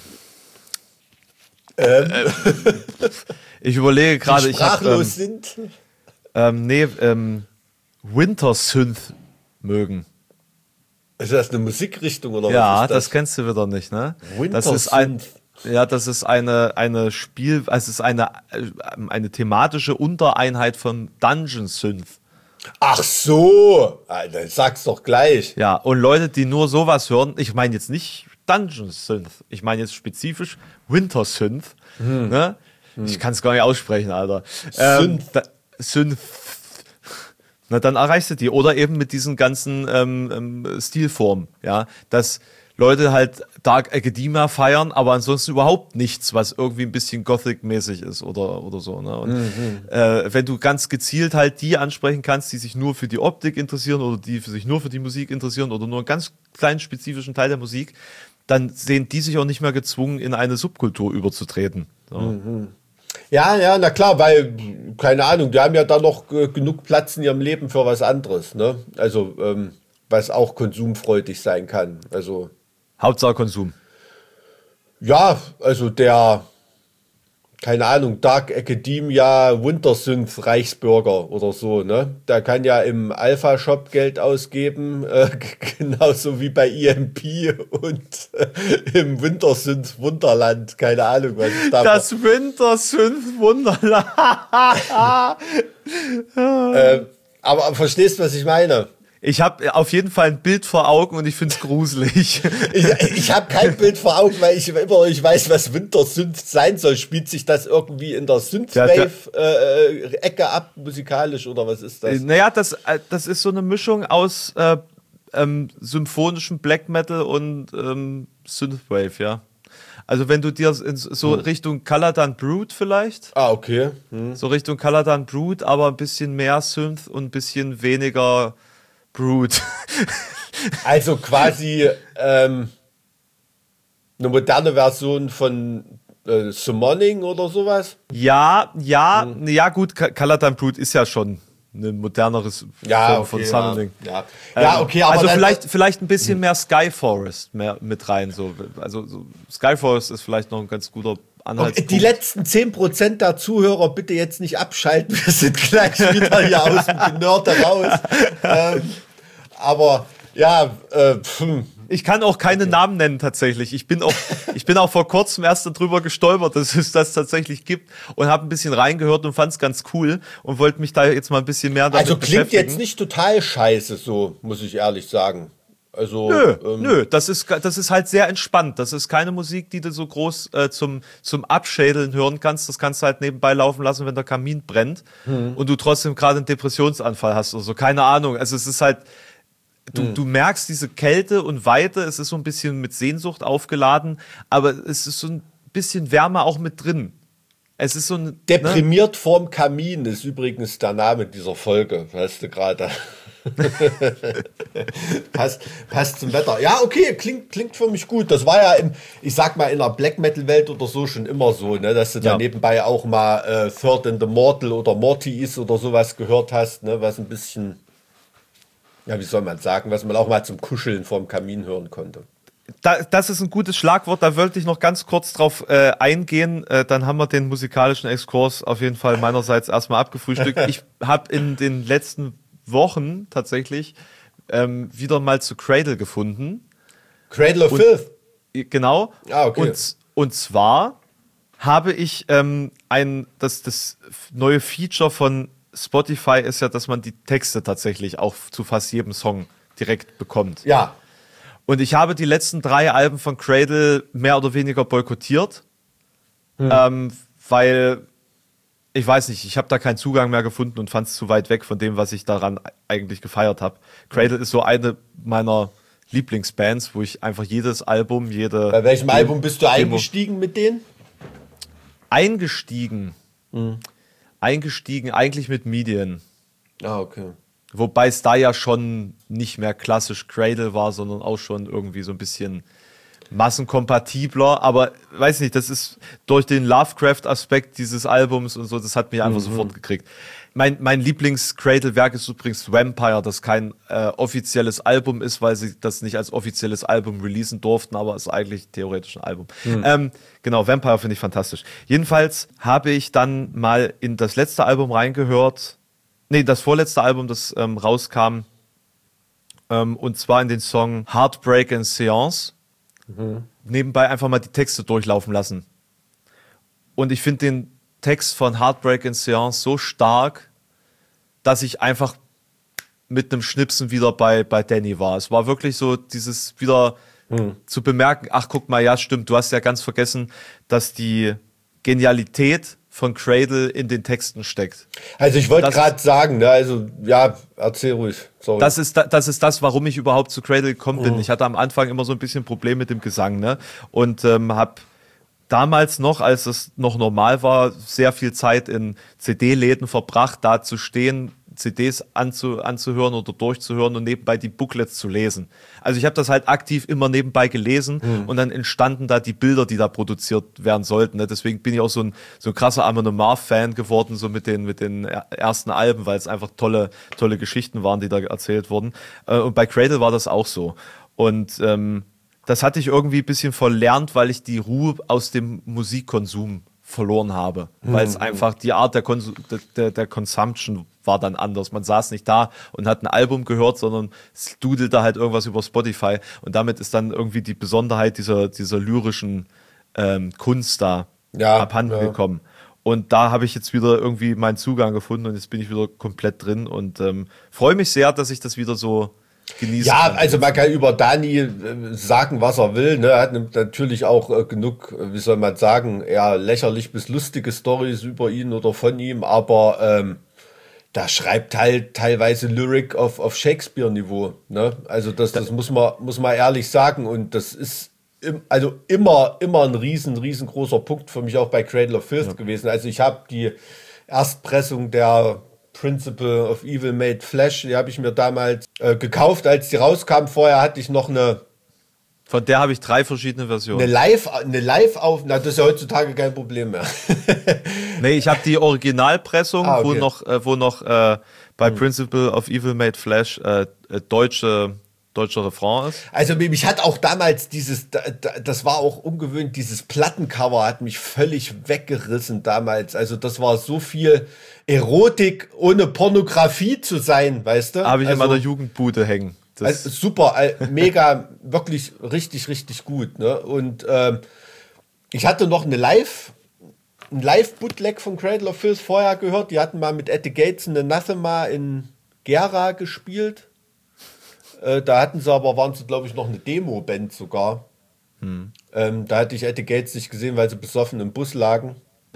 ähm. Äh, ich überlege gerade, ich habe sprachlos ähm, sind. Ähm, nee, ähm, Winter Synth mögen. Ist das eine Musikrichtung oder ja, was ist das? das kennst du wieder nicht, ne? Winter das ist ein, ja, das ist eine eine Spiel, also es ist eine eine thematische Untereinheit von Dungeon Synth. Ach so, Alter, sag's doch gleich. Ja, und Leute, die nur sowas hören, ich meine jetzt nicht Dungeon Synth, ich meine jetzt spezifisch Winter Synth. Hm. Ne? Hm. Ich kann es gar nicht aussprechen, Alter. Synth. Ähm, da, Synth. Na, dann erreichst du die. Oder eben mit diesen ganzen ähm, ähm, Stilformen, ja, dass Leute halt Dark Academia feiern, aber ansonsten überhaupt nichts, was irgendwie ein bisschen Gothic-mäßig ist oder, oder so. Ne? Und, mhm. äh, wenn du ganz gezielt halt die ansprechen kannst, die sich nur für die Optik interessieren oder die für sich nur für die Musik interessieren oder nur einen ganz kleinen spezifischen Teil der Musik, dann sehen die sich auch nicht mehr gezwungen, in eine Subkultur überzutreten. So. Mhm. Ja, ja, na klar, weil, keine Ahnung, die haben ja da noch äh, genug Platz in ihrem Leben für was anderes, ne? Also, ähm, was auch konsumfreudig sein kann. Also Hauptsache Konsum. Ja, also der, keine Ahnung, Dark Academia Wintersynth Reichsbürger oder so, ne? Der kann ja im Alpha-Shop Geld ausgeben, äh, genauso wie bei E M P und äh, im Wintersynth Wunderland, keine Ahnung, was ist da. Das Wintersynth Wunderland. ähm, aber verstehst du, was ich meine? Ich habe auf jeden Fall ein Bild vor Augen und ich finde es gruselig. ich ich habe kein Bild vor Augen, weil ich immer noch nicht weiß, was Wintersynth sein soll. Spielt sich das irgendwie in der Synthwave-Ecke äh, ab, musikalisch, oder was ist das? Naja, das, das ist so eine Mischung aus äh, ähm, symphonischem Black Metal und ähm, Synthwave, ja. Also wenn du dir in so hm. Richtung Caladan Brood vielleicht. Ah, okay. Hm. So Richtung Caladan Brood, aber ein bisschen mehr Synth und ein bisschen weniger Brood. Also quasi ähm, eine moderne Version von äh, Summoning oder sowas? Ja, ja, hm. ja gut, Caladan Brood ist ja schon eine modernere ja, Form okay, von Summoning. Ja, ja. ja okay, aber also dann, vielleicht, vielleicht ein bisschen mehr Skyforest mehr mit rein. So. Also so Skyforest ist vielleicht noch ein ganz guter Anhaltspunkt. Die letzten zehn Prozent der Zuhörer bitte jetzt nicht abschalten. Wir sind gleich wieder hier aus dem Genörde raus. ähm, aber ja, äh, pff. Ich kann auch keine okay. Namen nennen tatsächlich. Ich bin auch, ich bin auch vor kurzem erst darüber gestolpert, dass es das tatsächlich gibt und habe ein bisschen reingehört und fand es ganz cool und wollte mich da jetzt mal ein bisschen mehr damit beschäftigen. Also klingt jetzt nicht total scheiße, so muss ich ehrlich sagen. Also, nö, ähm, nö, das ist, das ist halt sehr entspannt. Das ist keine Musik, die du so groß äh, zum, zum Abschädeln hören kannst. Das kannst du halt nebenbei laufen lassen, wenn der Kamin brennt hm. und du trotzdem gerade einen Depressionsanfall hast oder so. Keine Ahnung. Also es ist halt, du, hm. du merkst diese Kälte und Weite. Es ist so ein bisschen mit Sehnsucht aufgeladen, aber es ist so ein bisschen Wärme auch mit drin. Es ist so ein, Deprimiert ne? vorm Kamin ist übrigens der Name dieser Folge, weißt du gerade. passt, passt zum Wetter. Ja, okay, klingt, klingt für mich gut. Das war ja, im, ich sag mal, in der Black Metal Welt oder so schon immer so, ne, dass du ja. da nebenbei auch mal äh, Third in the Mortal oder Morty ist oder sowas gehört hast, ne, was ein bisschen, ja, wie soll man sagen, was man auch mal zum Kuscheln vorm Kamin hören konnte. Da, das ist ein gutes Schlagwort, da wollte ich noch ganz kurz drauf äh, eingehen. Äh, dann haben wir den musikalischen Exkurs auf jeden Fall meinerseits erstmal abgefrühstückt. Ich habe in den letzten Wochen tatsächlich ähm, wieder mal zu Cradle gefunden. Cradle of und, Filth? Genau. Ah, okay. Und, und zwar habe ich ähm, ein, das, das neue Feature von Spotify ist ja, dass man die Texte tatsächlich auch zu fast jedem Song direkt bekommt. Ja. Und ich habe die letzten drei Alben von Cradle mehr oder weniger boykottiert, hm. ähm, weil ich weiß nicht, ich habe da keinen Zugang mehr gefunden und fand es zu weit weg von dem, was ich daran eigentlich gefeiert habe. Cradle ist so eine meiner Lieblingsbands, wo ich einfach jedes Album, jede... Bei welchem Demo, Album bist du eingestiegen mit denen? Eingestiegen? Mhm. Eingestiegen eigentlich mit Median. Ah, okay. Wobei es da ja schon nicht mehr klassisch Cradle war, sondern auch schon irgendwie so ein bisschen massenkompatibler. Aber weiß nicht, das ist durch den Lovecraft-Aspekt dieses Albums und so, das hat mich einfach mhm. sofort gekriegt. Mein, mein Lieblings-Cradle-Werk ist übrigens Vampire, das kein äh, offizielles Album ist, weil sie das nicht als offizielles Album releasen durften, aber es ist eigentlich theoretisch ein Album. Mhm. Ähm, genau, Vampire finde ich fantastisch. Jedenfalls habe ich dann mal in das letzte Album reingehört, nee, das vorletzte Album, das ähm, rauskam, ähm, und zwar in den Song Heartbreak and Seance. Mhm. Nebenbei einfach mal die Texte durchlaufen lassen. Und ich finde den Text von Heartbreak and Seance so stark, dass ich einfach mit einem Schnipsen wieder bei, bei Danny war. Es war wirklich so dieses wieder mhm. zu bemerken, ach guck mal, ja stimmt, du hast ja ganz vergessen, dass die Genialität von Cradle in den Texten steckt. Also ich wollte gerade sagen, ne, also ja, erzähl ruhig. Sorry. Das ist, das ist das, warum ich überhaupt zu Cradle gekommen bin. Mhm. Ich hatte am Anfang immer so ein bisschen Problem mit dem Gesang, ne? Und ähm, habe damals noch, als es noch normal war, sehr viel Zeit in C D-Läden verbracht, da zu stehen, C Ds anzu, anzuhören oder durchzuhören und nebenbei die Booklets zu lesen. Also ich habe das halt aktiv immer nebenbei gelesen mhm. und dann entstanden da die Bilder, die da produziert werden sollten. Ne? Deswegen bin ich auch so ein, so ein krasser Amon Amarth-Fan geworden, so mit den, mit den ersten Alben, weil es einfach tolle, tolle Geschichten waren, die da erzählt wurden. Und bei Cradle war das auch so. Und ähm, das hatte ich irgendwie ein bisschen verlernt, weil ich die Ruhe aus dem Musikkonsum verloren habe. Mhm. Weil es einfach die Art der, Konsum, der, der Consumption war dann anders. Man saß nicht da und hat ein Album gehört, sondern es dudelte halt irgendwas über Spotify. Und damit ist dann irgendwie die Besonderheit dieser, dieser lyrischen ähm, Kunst da ja, abhanden ja. gekommen. Und da habe ich jetzt wieder irgendwie meinen Zugang gefunden und jetzt bin ich wieder komplett drin und ähm, freue mich sehr, dass ich das wieder so genießen ja, kann. Also man kann über Dani äh, sagen, was er will. Ne? Er hat natürlich auch äh, genug, wie soll man sagen, eher lächerlich bis lustige Storys über ihn oder von ihm, aber ähm, da schreibt halt teilweise Lyric auf, auf Shakespeare-Niveau. Ne? Also das, das muss man, muss man ehrlich sagen und das ist im, also immer, immer ein riesen, riesengroßer Punkt für mich auch bei Cradle of Filth ja. gewesen. Also ich habe die Erstpressung der Principle of Evil Made Flesh, die habe ich mir damals äh, gekauft, als die rauskam. Vorher hatte ich noch eine Von der habe ich drei verschiedene Versionen. Eine Live, eine Live auf, na, das ist ja heutzutage kein Problem mehr. Nee, ich habe die Originalpressung, ah, okay. wo noch, äh, wo noch äh, bei hm. Principle of Evil Made Flesh äh, äh, deutsche, deutscher Refrain ist. Also mich hat auch damals dieses, das war auch ungewöhnlich, dieses Plattencover hat mich völlig weggerissen damals. Also das war so viel Erotik ohne Pornografie zu sein, weißt du? Habe ich also, in meiner Jugendbude hängen. Also super, mega, wirklich richtig, richtig gut. Ne? Und ähm, ich hatte noch eine Live, ein Live-Bootleg von Cradle of Filth vorher gehört. Die hatten mal mit At the Gates and Anathema in Gera gespielt. Äh, da hatten sie aber, waren sie glaube ich noch eine Demo-Band sogar. Hm. Ähm, da hatte ich At the Gates nicht gesehen, weil sie besoffen im Bus lagen.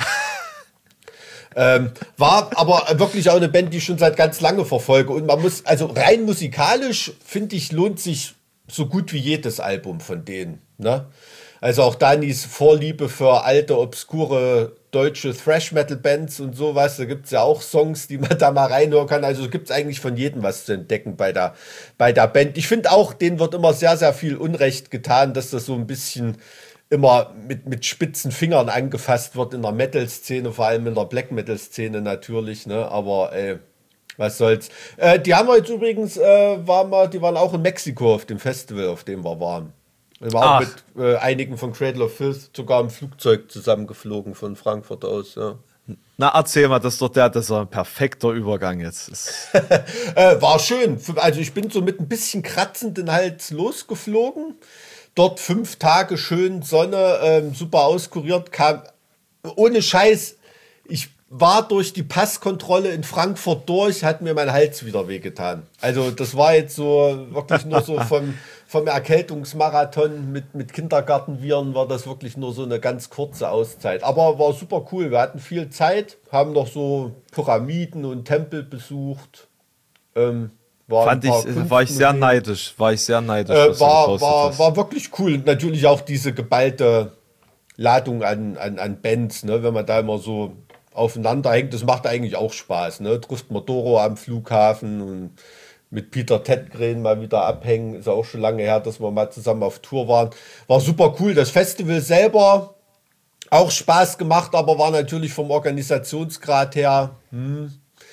Ähm, war aber wirklich auch eine Band, die ich schon seit ganz lange verfolge. Und man muss, also rein musikalisch, finde ich, lohnt sich so gut wie jedes Album von denen. Ne? Also auch Danis Vorliebe für alte, obskure deutsche Thrash-Metal-Bands und sowas. Da gibt es ja auch Songs, die man da mal reinhören kann. Also gibt es eigentlich von jedem was zu entdecken bei der, bei der Band. Ich finde auch, denen wird immer sehr, sehr viel Unrecht getan, dass das so ein bisschen immer mit, mit spitzen Fingern angefasst wird in der Metal-Szene, vor allem in der Black-Metal-Szene natürlich, ne? Aber ey, was soll's. Äh, die haben wir jetzt übrigens, äh, waren wir, die waren auch in Mexiko auf dem Festival, auf dem wir waren. Wir waren auch mit äh, einigen von Cradle of Filth sogar im Flugzeug zusammengeflogen von Frankfurt aus, ja. Na, erzähl mal, das ist doch der, das ist ein perfekter Übergang jetzt. äh, war schön. Also ich bin so mit ein bisschen kratzenden Hals losgeflogen. Dort fünf Tage schön Sonne, ähm, super auskuriert, kam ohne Scheiß. Ich war durch die Passkontrolle in Frankfurt durch, hat mir mein Hals wieder wehgetan. Also das war jetzt so wirklich nur so vom, vom Erkältungsmarathon mit, mit Kindergartenviren war das wirklich nur so eine ganz kurze Auszeit. Aber war super cool. Wir hatten viel Zeit, haben noch so Pyramiden und Tempel besucht. Ähm, war, Fand ich, war ich sehr neidisch. War ich sehr neidisch. Äh, war, war, war wirklich cool. Und natürlich auch diese geballte Ladung an, an, an Bands, ne? Wenn man da immer so aufeinander hängt, das macht eigentlich auch Spaß. Ne? Trifft man Doro am Flughafen und mit Peter Tätgren mal wieder abhängen. Ist ja auch schon lange her, dass wir mal zusammen auf Tour waren. War super cool. Das Festival selber auch Spaß gemacht, aber war natürlich vom Organisationsgrad her hm,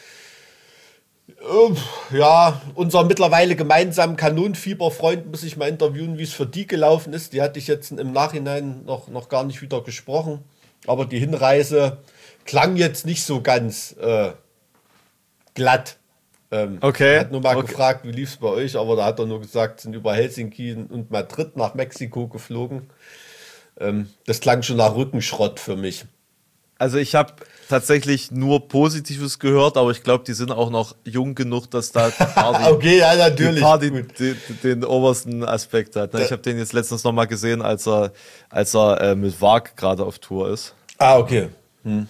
äh, ja, unser mittlerweile gemeinsamen Kanonenfieberfreund muss ich mal interviewen, wie es für die gelaufen ist. Die hatte ich jetzt im Nachhinein noch, noch gar nicht wieder gesprochen. Aber die Hinreise klang jetzt nicht so ganz äh, glatt. Ähm, okay. Er hat nur mal okay. gefragt, wie lief es bei euch, aber da hat er nur gesagt, sind über Helsinki und Madrid nach Mexiko geflogen. Ähm, das klang schon nach Rückenschrott für mich. Also ich habe tatsächlich nur Positives gehört, aber ich glaube, die sind auch noch jung genug, dass da die Party, okay, ja, natürlich. Die Party die, die, den obersten Aspekt hat. Ich habe den jetzt letztens noch mal gesehen, als er, als er äh, mit Varg gerade auf Tour ist. Ah, okay. Hm.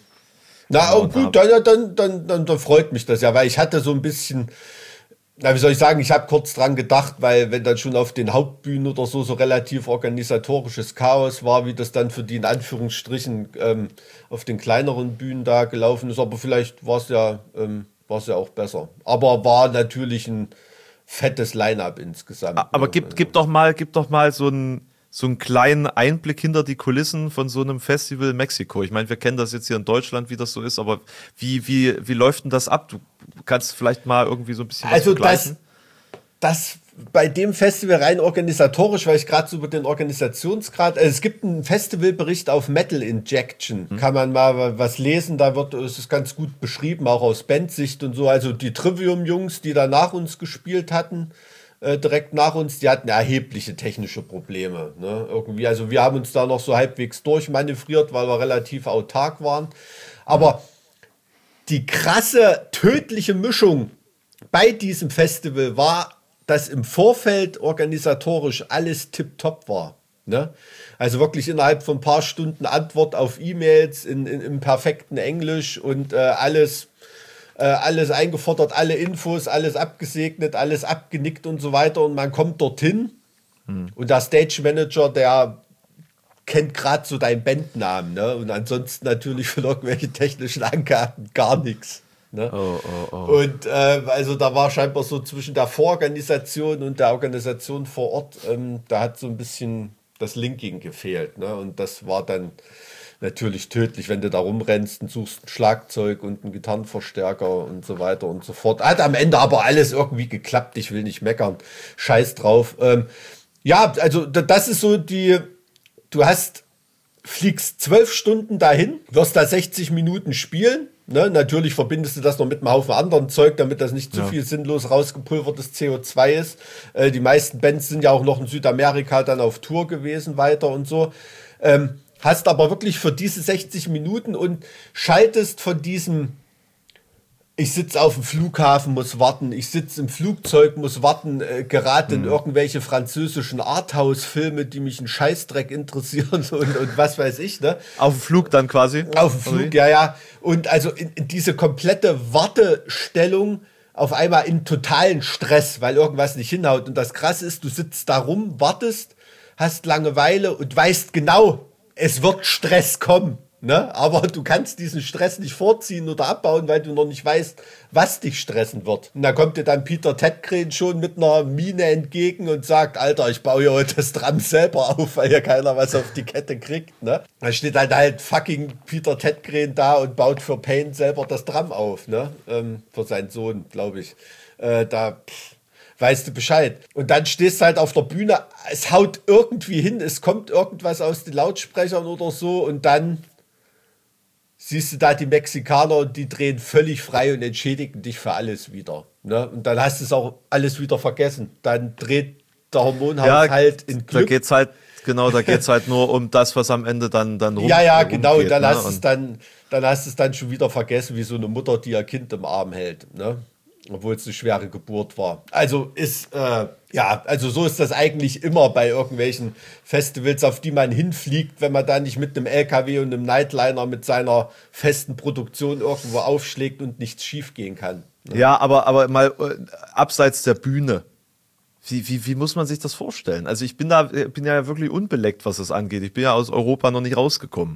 Na oh, gut, dann, dann, dann, dann, dann freut mich das ja, weil ich hatte so ein bisschen, na wie soll ich sagen, ich habe kurz dran gedacht, weil wenn dann schon auf den Hauptbühnen oder so so relativ organisatorisches Chaos war, wie das dann für die in Anführungsstrichen ähm, auf den kleineren Bühnen da gelaufen ist, aber vielleicht war es ja, ähm, war's ja auch besser. Aber war natürlich ein fettes Line-Up insgesamt. Aber ne? gib, gib doch mal, gib doch mal so ein so einen kleinen Einblick hinter die Kulissen von so einem Festival in Mexiko. Ich meine, wir kennen das jetzt hier in Deutschland, wie das so ist, aber wie, wie, wie läuft denn das ab? Du kannst vielleicht mal irgendwie so ein bisschen was also vergleichen. Das, das bei dem Festival rein organisatorisch, weil ich gerade so über den Organisationsgrad, also es gibt einen Festivalbericht auf Metal Injection, hm. kann man mal was lesen, da wird es ist ganz gut beschrieben, auch aus Bandsicht und so. Also die Trivium-Jungs, die da nach uns gespielt hatten, direkt nach uns, die hatten erhebliche technische Probleme. Ne? Irgendwie, also wir haben uns da noch so halbwegs durchmanövriert, weil wir relativ autark waren. Aber die krasse, tödliche Mischung bei diesem Festival war, dass im Vorfeld organisatorisch alles tipptopp war. Ne? Also wirklich innerhalb von ein paar Stunden Antwort auf E-Mails in, in, im perfekten Englisch und äh, alles Äh, alles eingefordert, alle Infos, alles abgesegnet, alles abgenickt und so weiter und man kommt dorthin hm. und der Stage Manager, der kennt gerade so deinen Bandnamen, ne? Und ansonsten natürlich von irgendwelchen technischen Angaben gar nichts. Ne? Oh, oh, oh. Und äh, also da war scheinbar so zwischen der Vororganisation und der Organisation vor Ort, ähm, da hat so ein bisschen das Linking gefehlt. Ne? Und das war dann natürlich tödlich, wenn du da rumrennst und suchst ein Schlagzeug und einen Gitarrenverstärker und so weiter und so fort. Hat am Ende aber alles irgendwie geklappt. Ich will nicht meckern. Scheiß drauf. Ähm, ja, also das ist so die, du hast, fliegst zwölf Stunden dahin, wirst da sechzig Minuten spielen. Ne? Natürlich verbindest du das noch mit einem Haufen anderen Zeug, damit das nicht zu ja. viel sinnlos rausgepulvertes C O zwei ist. Äh, die meisten Bands sind ja auch noch in Südamerika dann auf Tour gewesen weiter und so. Ähm, Hast aber wirklich für diese sechzig Minuten und schaltest von diesem, ich sitze auf dem Flughafen, muss warten, ich sitze im Flugzeug, muss warten, äh, gerate mhm. in irgendwelche französischen Arthouse-Filme, die mich einen Scheißdreck interessieren und, und was weiß ich. Ne? Auf dem Flug dann quasi? Auf dem Flug, okay. ja, ja. Und also in, in diese komplette Wartestellung auf einmal in totalen Stress, weil irgendwas nicht hinhaut. Und das Krasse ist, du sitzt da rum, wartest, hast Langeweile und weißt genau, es wird Stress kommen, ne? Aber du kannst diesen Stress nicht vorziehen oder abbauen, weil du noch nicht weißt, was dich stressen wird. Und da kommt dir dann Peter Tätgren schon mit einer Miene entgegen und sagt, Alter, ich baue ja heute das Drum selber auf, weil ja keiner was auf die Kette kriegt, ne? Da steht halt halt fucking Peter Tätgren da und baut für Pain selber das Drum auf, ne? Ähm, für seinen Sohn, glaube ich. Äh, da... Pff. Weißt du Bescheid. Und dann stehst du halt auf der Bühne, es haut irgendwie hin, es kommt irgendwas aus den Lautsprechern oder so und dann siehst du da die Mexikaner und die drehen völlig frei und entschädigen dich für alles wieder. Ne? Und dann hast du es auch alles wieder vergessen. Dann dreht der Hormonhaushalt ja, in Glück. Da geht's halt, genau, da geht's halt nur um das, was am Ende dann, dann rum, Ja, ja, genau. Und dann, ne? hast und es dann, dann hast du es dann schon wieder vergessen, wie so eine Mutter, die ihr Kind im Arm hält. Ne? obwohl es eine schwere Geburt war. Also ist, äh, ja, also so ist das eigentlich immer bei irgendwelchen Festivals, auf die man hinfliegt, wenn man da nicht mit einem L K W und einem Nightliner mit seiner festen Produktion irgendwo aufschlägt und nichts schief gehen kann. Ne? Ja, aber, aber mal äh, abseits der Bühne. Wie, wie, wie muss man sich das vorstellen? Also ich bin da, bin ja wirklich unbeleckt, was das angeht. Ich bin ja aus Europa noch nicht rausgekommen.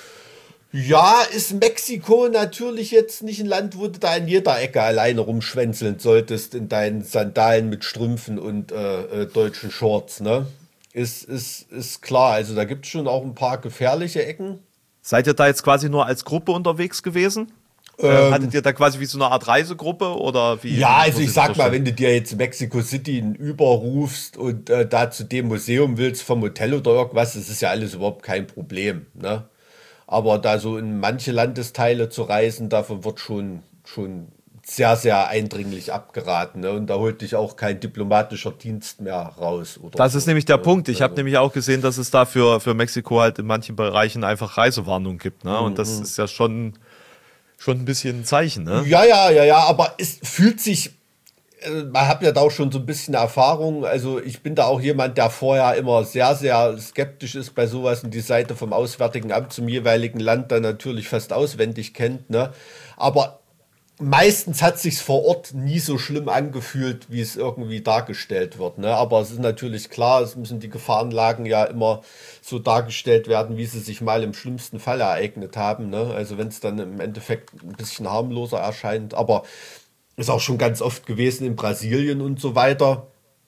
Ja, ist Mexiko natürlich jetzt nicht ein Land, wo du da in jeder Ecke alleine rumschwänzeln solltest in deinen Sandalen mit Strümpfen und äh, äh, deutschen Shorts, ne? Ist, ist, ist klar, also da gibt es schon auch ein paar gefährliche Ecken. Seid ihr da jetzt quasi nur als Gruppe unterwegs gewesen? Ähm, ähm, hattet ihr da quasi wie so eine Art Reisegruppe oder wie? Ja, also ich sag mal, wenn du dir jetzt Mexico City ein Uber rufst und äh, da zu dem Museum willst vom Hotel oder irgendwas, das ist ja alles überhaupt kein Problem, ne? Aber da so in manche Landesteile zu reisen, davon wird schon, schon sehr, sehr eindringlich abgeraten. Ne? Und da holt dich auch kein diplomatischer Dienst mehr raus. Oder das so. ist nämlich der ja, Punkt. Ich also. habe nämlich auch gesehen, dass es da für, für Mexiko halt in manchen Bereichen einfach Reisewarnung gibt. Ne? Und das ist ja schon, schon ein bisschen ein Zeichen. Ne? Ja, ja, ja, ja, aber es fühlt sich... Man hat ja da auch schon so ein bisschen Erfahrung. Also ich bin da auch jemand, der vorher immer sehr, sehr skeptisch ist bei sowas und die Seite vom Auswärtigen Amt zum jeweiligen Land dann natürlich fast auswendig kennt. Ne? Aber meistens hat es sich vor Ort nie so schlimm angefühlt, wie es irgendwie dargestellt wird. Ne? Aber es ist natürlich klar, es müssen die Gefahrenlagen ja immer so dargestellt werden, wie sie sich mal im schlimmsten Fall ereignet haben. Ne? Also wenn es dann im Endeffekt ein bisschen harmloser erscheint. Aber ist auch schon ganz oft gewesen in Brasilien und so weiter.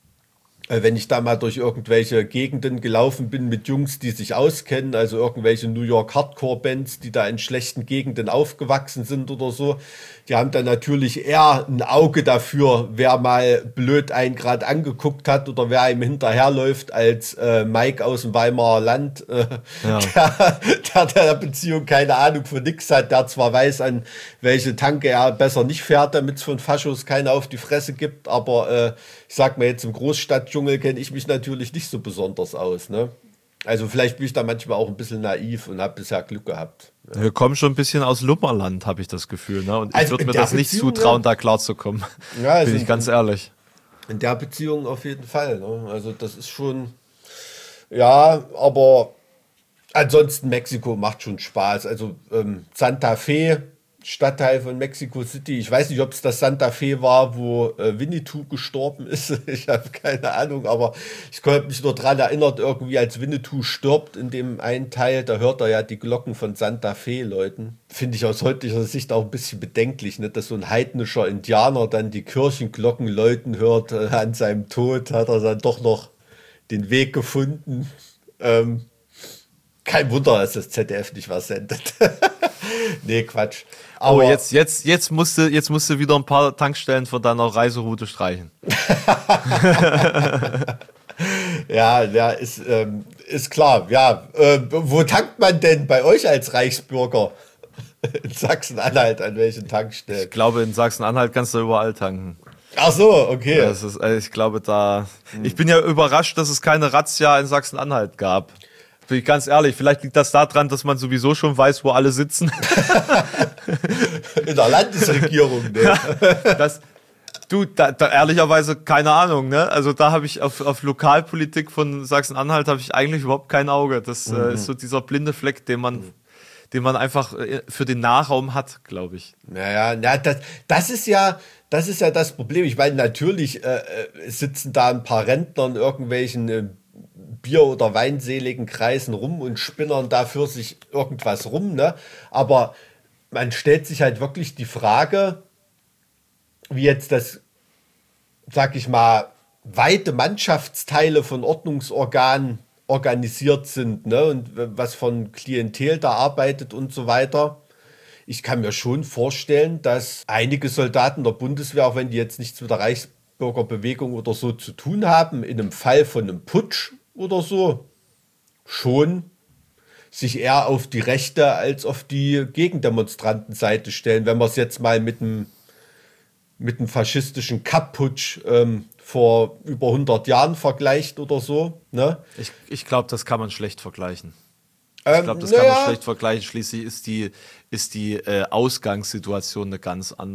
Wenn ich da mal durch irgendwelche Gegenden gelaufen bin mit Jungs, die sich auskennen, also irgendwelche New York Hardcore-Bands, die da in schlechten Gegenden aufgewachsen sind oder so, die haben dann natürlich eher ein Auge dafür, wer mal blöd einen gerade angeguckt hat oder wer ihm hinterherläuft, als äh, Mike aus dem Weimarer Land, äh, ja. der, der der Beziehung keine Ahnung von nix hat, der zwar weiß, an welche Tanke er besser nicht fährt, damit es von Faschos keine auf die Fresse gibt, aber äh, ich sag mal jetzt im Großstadtdschungel kenne ich mich natürlich nicht so besonders aus, ne? Also vielleicht bin ich da manchmal auch ein bisschen naiv und habe bisher Glück gehabt. Ja. Wir kommen schon ein bisschen aus Lummerland, habe ich das Gefühl. Ne? Und ich also würde mir das nicht Beziehung, zutrauen, ja. da klarzukommen. Ja, also bin ich ganz ehrlich. In der Beziehung auf jeden Fall. Ne? Also das ist schon, ja, aber ansonsten Mexiko macht schon Spaß. Also ähm, Santa Fe, Stadtteil von Mexico City. Ich weiß nicht, ob es das Santa Fe war, wo äh, Winnetou gestorben ist. Ich habe keine Ahnung, aber ich konnte mich nur daran erinnert, irgendwie als Winnetou stirbt in dem einen Teil, da hört er ja die Glocken von Santa Fe läuten. Finde ich aus heutiger Sicht auch ein bisschen bedenklich, ne? Dass so ein heidnischer Indianer dann die Kirchenglocken läuten hört. Äh, an seinem Tod hat er dann doch noch den Weg gefunden. Ähm, kein Wunder, dass das Z D F nicht was sendet. Nee, Quatsch. Aber oh, jetzt, jetzt, jetzt musst du, jetzt musst du wieder ein paar Tankstellen von deiner Reiseroute streichen. Ja, ja, ist, ähm, ist klar. Ja, äh, wo tankt man denn bei euch als Reichsbürger? In Sachsen-Anhalt, an welchen Tankstellen? Ich glaube, in Sachsen-Anhalt kannst du überall tanken. Ach so, okay. Das ist, ich glaube, da. Ich bin ja überrascht, dass es keine Razzia in Sachsen-Anhalt gab. Bin ich ganz ehrlich, vielleicht liegt das daran, dass man sowieso schon weiß, wo alle sitzen. In der Landesregierung, ne? Das, du, da, da ehrlicherweise keine Ahnung, ne? Also da habe ich auf, auf Lokalpolitik von Sachsen-Anhalt habe ich eigentlich überhaupt kein Auge. Das mhm. äh, ist so dieser blinde Fleck, den man, mhm. den man einfach für den Nahraum hat, glaube ich. Naja, na, das, das ist ja, das ist ja das Problem. Ich meine, natürlich äh, sitzen da ein paar Rentner in irgendwelchen äh, Bier- oder weinseligen Kreisen rum und spinnern da für sich irgendwas rum, ne? Aber man stellt sich halt wirklich die Frage, wie jetzt das, sag ich mal, weite Mannschaftsteile von Ordnungsorganen organisiert sind, ne? Und was von Klientel da arbeitet und so weiter. Ich kann mir schon vorstellen, dass einige Soldaten der Bundeswehr, auch wenn die jetzt nichts mit der Reichsbürgerbewegung oder so zu tun haben, in einem Fall von einem Putsch oder so, schon sich eher auf die rechte als auf die Gegendemonstrantenseite stellen, wenn man es jetzt mal mit einem mit einem faschistischen Kapp-Putsch ähm, vor über hundert Jahren vergleicht oder so. Ne? Ich, ich glaube, das kann man schlecht vergleichen. Ähm, ich glaube, das naja. kann man schlecht vergleichen. Schließlich ist die, ist die äh, Ausgangssituation eine ganz andere.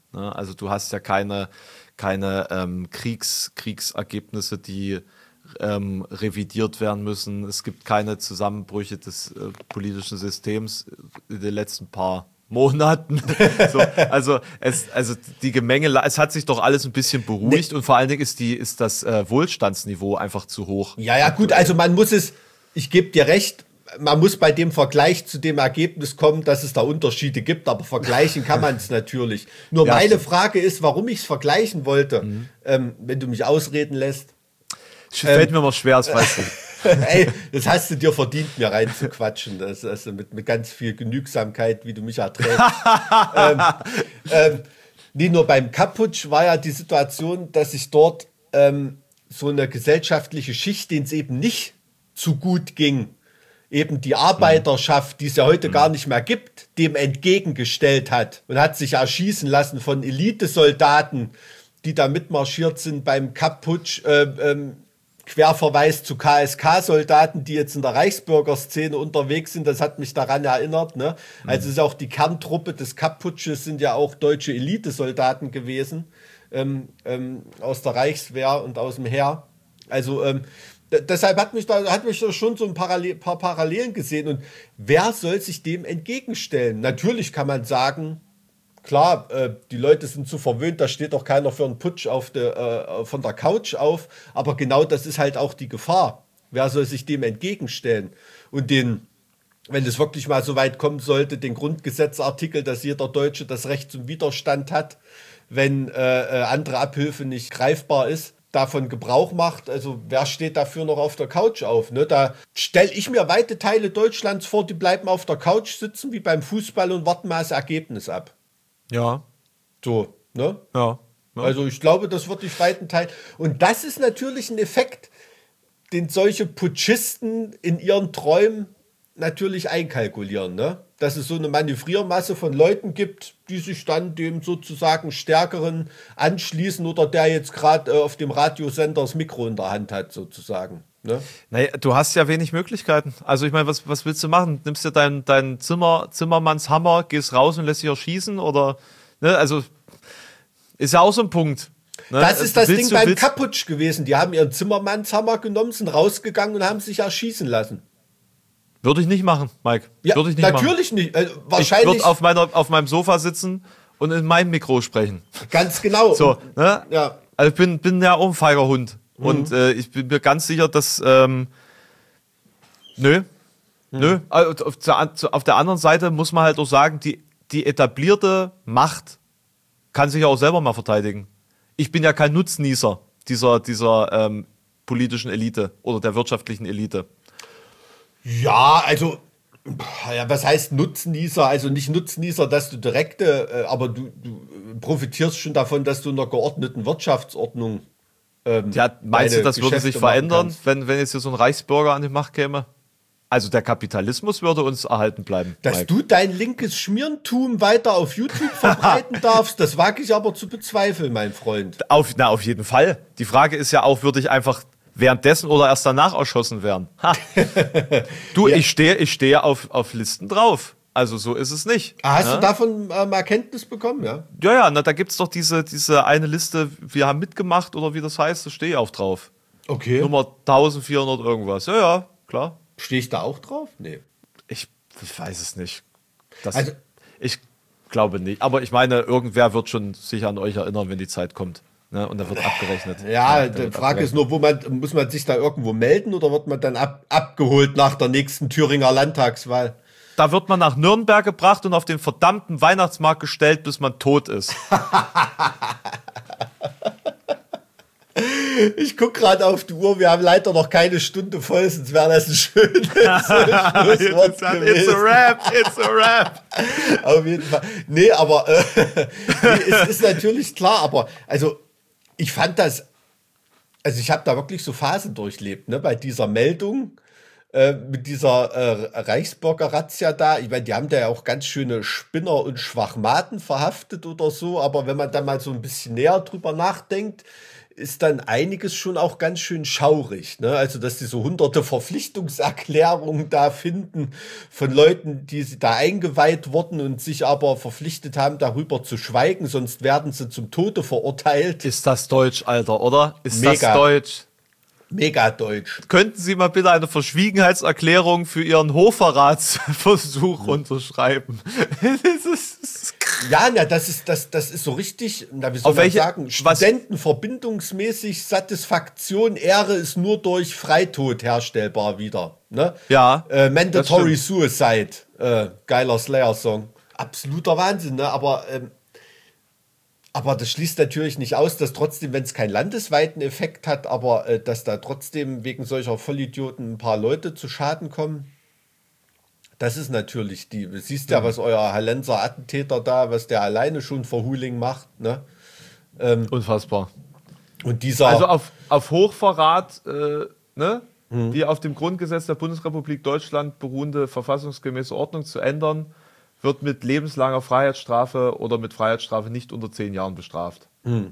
Ne? Also du hast ja keine, keine ähm, Kriegs, Kriegsergebnisse, die ähm, revidiert werden müssen. Es gibt keine Zusammenbrüche des äh, politischen Systems in den letzten paar Monaten. So, also, es, also die Gemenge, es hat sich doch alles ein bisschen beruhigt, nee. Und vor allen Dingen ist, die, ist das äh, Wohlstandsniveau einfach zu hoch. Ja, ja, gut, also man muss es, ich gebe dir recht, man muss bei dem Vergleich zu dem Ergebnis kommen, dass es da Unterschiede gibt, aber vergleichen kann man es natürlich. Nur ja, meine Frage ist, warum ich es vergleichen wollte, mhm. ähm, wenn du mich ausreden lässt. Fällt ähm, mir mal schwer, das weißt du. Ey, das hast du dir verdient, mir reinzuquatschen. Das, also mit, mit ganz viel Genügsamkeit, wie du mich erträgst. ähm, ähm, nee, nur beim Kapp-Putsch war ja die Situation, dass sich dort ähm, so eine gesellschaftliche Schicht, denen es eben nicht zu gut ging, eben die Arbeiterschaft, die es ja heute mhm. gar nicht mehr gibt, dem entgegengestellt hat und hat sich erschießen lassen von Elitesoldaten, die da mitmarschiert sind beim Kapp-Putsch. Äh, ähm, Querverweis zu K S K-Soldaten, die jetzt in der Reichsbürgerszene unterwegs sind, das hat mich daran erinnert. Ne? Also es ist auch die Kerntruppe des Kapp-Putsches, sind ja auch deutsche Elitesoldaten gewesen, ähm, ähm, aus der Reichswehr und aus dem Heer. Also ähm, d- deshalb hat mich da hat mich da schon so ein Parallel, paar Parallelen gesehen. Und wer soll sich dem entgegenstellen? Natürlich kann man sagen, klar, äh, die Leute sind zu verwöhnt, da steht doch keiner für einen Putsch auf de, äh, von der Couch auf, aber genau das ist halt auch die Gefahr. Wer soll sich dem entgegenstellen? Und den, wenn es wirklich mal so weit kommen sollte, den Grundgesetzartikel, dass jeder Deutsche das Recht zum Widerstand hat, wenn äh, andere Abhilfe nicht greifbar ist, davon Gebrauch macht, also wer steht dafür noch auf der Couch auf? Ne? Da stelle ich mir weite Teile Deutschlands vor, die bleiben auf der Couch sitzen, wie beim Fußball und warten mal das Ergebnis ab. Ja. So, ne? Ja. Ja. Also ich glaube, das wird die weiten Teil. Und das ist natürlich ein Effekt, den solche Putschisten in ihren Träumen natürlich einkalkulieren, ne? Dass es so eine Manövriermasse von Leuten gibt, die sich dann dem sozusagen Stärkeren anschließen oder der jetzt gerade äh, auf dem Radiosender das Mikro in der Hand hat, sozusagen. Ne? Naja, du hast ja wenig Möglichkeiten. Also ich meine, was, was willst du machen? Nimmst du deinen dein Zimmer, Zimmermannshammer, gehst raus und lässt dich erschießen? Oder, ne? Also ist ja auch so ein Punkt. Ne? Das ist das willst Ding du, beim willst... Kapp-Putsch gewesen. Die haben ihren Zimmermannshammer genommen, sind rausgegangen und haben sich erschießen lassen. Würde ich nicht machen, Mike. Ja, würde ich nicht natürlich machen. nicht. Also, wahrscheinlich. Ich würde auf, meiner, auf meinem Sofa sitzen und in meinem Mikro sprechen. Ganz genau. So, ne? Ja. Also ich bin, bin ja auch ein feiger Hund. Mhm. Und äh, ich bin mir ganz sicher, dass ähm, nö, mhm. nö. Also, auf, auf der anderen Seite muss man halt auch sagen, die, die etablierte Macht kann sich ja auch selber mal verteidigen. Ich bin ja kein Nutznießer dieser, dieser ähm, politischen Elite oder der wirtschaftlichen Elite. Ja, also, ja, was heißt Nutznießer? Also nicht Nutznießer, dass du direkte, äh, aber du, du profitierst schon davon, dass du in einer geordneten Wirtschaftsordnung ähm, ja, meinst du, das Geschäfte würde sich verändern, wenn, wenn jetzt hier so ein Reichsbürger an die Macht käme? Also der Kapitalismus würde uns erhalten bleiben. Dass Mike. du dein linkes Schmierentum weiter auf YouTube verbreiten darfst, das wage ich aber zu bezweifeln, mein Freund. Auf, na, auf jeden Fall. Die Frage ist ja auch, würde ich einfach währenddessen oder erst danach erschossen werden? Ha. Du, ja. ich stehe ich stehe auf, auf Listen drauf. Also so ist es nicht. Ah, hast ne? du davon ähm, Erkenntnis bekommen, ja? Ja, ja, na, da gibt es doch diese, diese eine Liste, wir haben mitgemacht oder wie das heißt, da stehe ich auch drauf. Okay. Nummer eintausendvierhundert irgendwas. Ja, ja, klar. Stehe ich da auch drauf? Nee. Ich, ich weiß es nicht. Das, also, ich glaube nicht. Aber ich meine, irgendwer wird schon sich an euch erinnern, wenn die Zeit kommt. Ne? Und da wird abgerechnet. Ja, ja die Frage ist nur, wo man, muss man sich da irgendwo melden oder wird man dann ab, abgeholt nach der nächsten Thüringer Landtagswahl? Da wird man nach Nürnberg gebracht und auf den verdammten Weihnachtsmarkt gestellt, bis man tot ist. Ich gucke gerade auf die Uhr, wir haben leider noch keine Stunde voll, sonst wäre das ein schönes Schlusswort gewesen. It's a rap, it's a rap. Auf jeden Fall. Nee, aber äh, nee, es ist natürlich klar, aber also ich fand das, also ich habe da wirklich so Phasen durchlebt, ne, bei dieser Meldung, äh, mit dieser äh, Reichsbürger-Razzia da. Ich meine, die haben da ja auch ganz schöne Spinner und Schwachmaten verhaftet oder so, aber wenn man da mal so ein bisschen näher drüber nachdenkt, ist dann einiges schon auch ganz schön schaurig. Ne? Also, dass die so hunderte Verpflichtungserklärungen da finden von Leuten, die sie da eingeweiht wurden und sich aber verpflichtet haben, darüber zu schweigen, sonst werden sie zum Tode verurteilt. Ist das deutsch, Alter, oder? Ist Mega. das deutsch? Mega deutsch. Könnten Sie mal bitte eine Verschwiegenheitserklärung für Ihren Hochverratsversuch unterschreiben? Das ist Ja, na, das ist, das, das ist so richtig, na, wie soll Auf man welche- sagen, was- studentenverbindungsmäßig Satisfaktion, Ehre ist nur durch Freitod herstellbar wieder. Ne? Ja, Äh, das Mandatory stimmt. Suicide, äh, geiler Slayer-Song. Absoluter Wahnsinn, ne? Aber, ähm, aber das schließt natürlich nicht aus, dass trotzdem, wenn es keinen landesweiten Effekt hat, aber äh, dass da trotzdem wegen solcher Vollidioten ein paar Leute zu Schaden kommen. Das ist natürlich die, du siehst ja, was euer Hallenser Attentäter da, was der alleine schon für Huling macht, ne? unfassbar. Und dieser, Also auf, auf Hochverrat, äh, ne? Die auf dem Grundgesetz der Bundesrepublik Deutschland beruhende verfassungsgemäße Ordnung zu ändern, wird mit lebenslanger Freiheitsstrafe oder mit Freiheitsstrafe nicht unter zehn Jahren bestraft.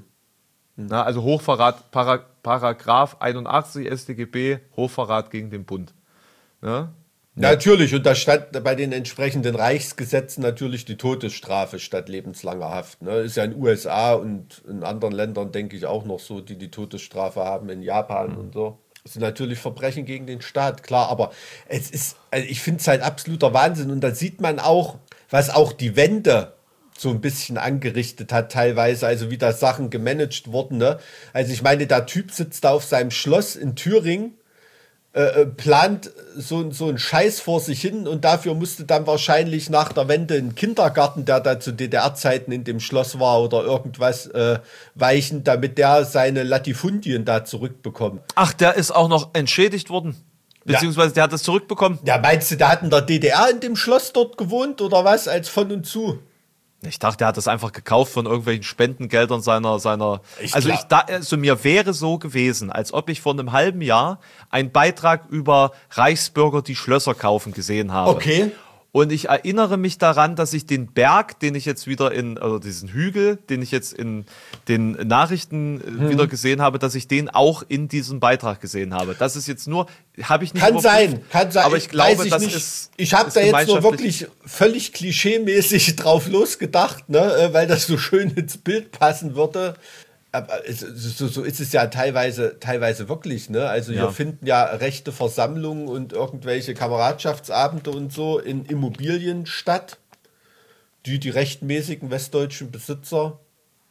Na, also Hochverrat, Para, Paragraph einundachtzig S t G B, Hochverrat gegen den Bund. Ne? natürlich, und da stand bei den entsprechenden Reichsgesetzen natürlich die Todesstrafe statt lebenslanger Haft. Ne? Ist ja in den U S A und in anderen Ländern, denke ich, auch noch so, die die Todesstrafe haben, in Japan und so. Das sind natürlich Verbrechen gegen den Staat, klar, aber es ist, also ich finde es halt absoluter Wahnsinn und da sieht man auch, was auch die Wende so ein bisschen angerichtet hat teilweise, also wie da Sachen gemanagt wurden. Ne? Also ich meine, der Typ sitzt da auf seinem Schloss in Thüringen, äh, plant so, so einen Scheiß vor sich hin und dafür musste dann wahrscheinlich nach der Wende ein Kindergarten, der da zu D D R-Zeiten in dem Schloss war oder irgendwas äh, weichen, damit der seine Latifundien da zurückbekommt. Ach, der ist auch noch entschädigt worden. Beziehungsweise der hat das zurückbekommen. Ja, meinst du, der hat in der D D R in dem Schloss dort gewohnt oder was, als von und zu? Ich dachte, der hat das einfach gekauft von irgendwelchen Spendengeldern seiner, seiner. Ich also glaub- ich da, also mir wäre so gewesen, als ob ich vor einem halben Jahr einen Beitrag über Reichsbürger, die Schlösser kaufen, gesehen habe. Okay. Und ich erinnere mich daran, dass ich den Berg, den ich jetzt wieder in, also diesen Hügel, den ich jetzt in den Nachrichten äh, wieder gesehen habe, dass ich den auch in diesem Beitrag gesehen habe. Das ist jetzt nur, habe ich nicht Kann überprüft, sein, kann sein. Aber ich Weiß glaube, ich das nicht. ist. Ich habe ist da jetzt nur gemeinschaftlich- wirklich völlig klischeemäßig drauf losgedacht, ne, äh, weil das so schön ins Bild passen würde. Aber es- so, so ist es ja teilweise, teilweise wirklich. Ne? Also Ja. hier finden ja rechte Versammlungen und irgendwelche Kameradschaftsabende und so in Immobilien statt, die die rechtmäßigen westdeutschen Besitzer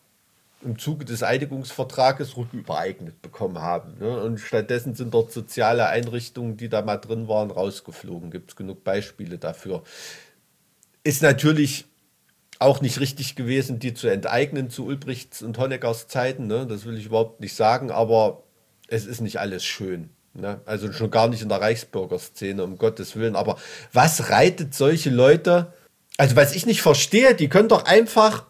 im Zuge des Einigungsvertrages rückübereignet bekommen haben. Ne? Und stattdessen sind dort soziale Einrichtungen, die da mal drin waren, rausgeflogen. Gibt es genug Beispiele dafür. Ist natürlich auch nicht richtig gewesen, die zu enteignen zu Ulbrichts und Honeckers Zeiten. Ne? Das will ich überhaupt nicht sagen, aber es ist nicht alles schön. Ne? Also schon gar nicht in der Reichsbürgerszene, um Gottes Willen. Aber was reitet solche Leute? Also was ich nicht verstehe, die können doch einfach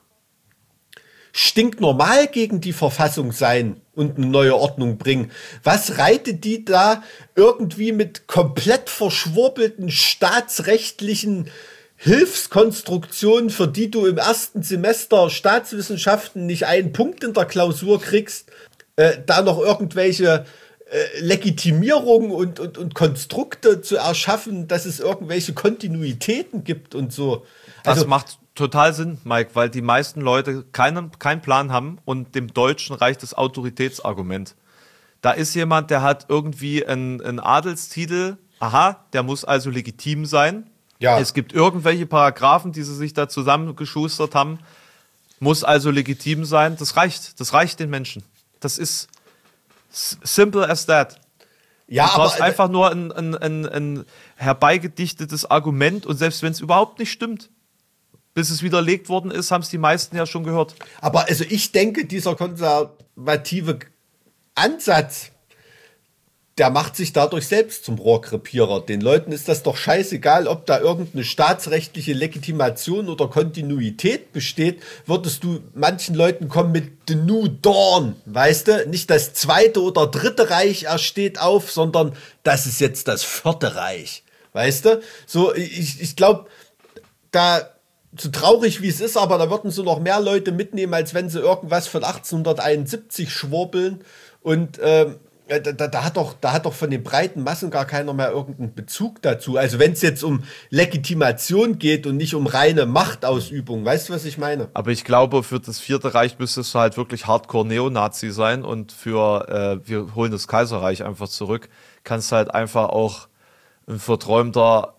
stinknormal gegen die Verfassung sein und eine neue Ordnung bringen. Was reitet die da irgendwie mit komplett verschwurbelten staatsrechtlichen Hilfskonstruktionen, für die du im ersten Semester Staatswissenschaften nicht einen Punkt in der Klausur kriegst, äh, da noch irgendwelche äh, Legitimierungen und, und, und Konstrukte zu erschaffen, dass es irgendwelche Kontinuitäten gibt und so. Das Also, macht total Sinn, Mike, weil die meisten Leute keinen, keinen Plan haben und dem Deutschen reicht das Autoritätsargument. Da ist jemand, der hat irgendwie einen, einen Adelstitel, aha, der muss also legitim sein. Ja. Es gibt irgendwelche Paragraphen, die sie sich da zusammengeschustert haben, muss also legitim sein. Das reicht, das reicht den Menschen. Das ist s- simple as that. ja, Du brauchst aber einfach nur ein, ein, ein, ein herbeigedichtetes Argument und selbst wenn es überhaupt nicht stimmt, bis es widerlegt worden ist, haben es die meisten ja schon gehört. Aber also ich denke, dieser konservative Ansatz, der macht sich dadurch selbst zum Rohrkrepierer. Den Leuten ist das doch scheißegal, ob da irgendeine staatsrechtliche Legitimation oder Kontinuität besteht. Würdest du manchen Leuten kommen mit The New Dawn, weißt du? Nicht das zweite oder dritte Reich ersteht auf, sondern das ist jetzt das vierte Reich, weißt du? So, ich, ich glaube, da so traurig wie es ist, aber da würden sie noch mehr Leute mitnehmen, als wenn sie irgendwas von achtzehnhunderteinundsiebzig schwurbeln. Und ähm, da, da, da, hat doch, da hat doch von den breiten Massen gar keiner mehr irgendeinen Bezug dazu. Also wenn es jetzt um Legitimation geht und nicht um reine Machtausübung, weißt du, was ich meine? Aber ich glaube, für das Vierte Reich müsstest du halt wirklich Hardcore-Neonazi sein und für äh, wir holen das Kaiserreich einfach zurück, kannst halt einfach auch ein verträumter,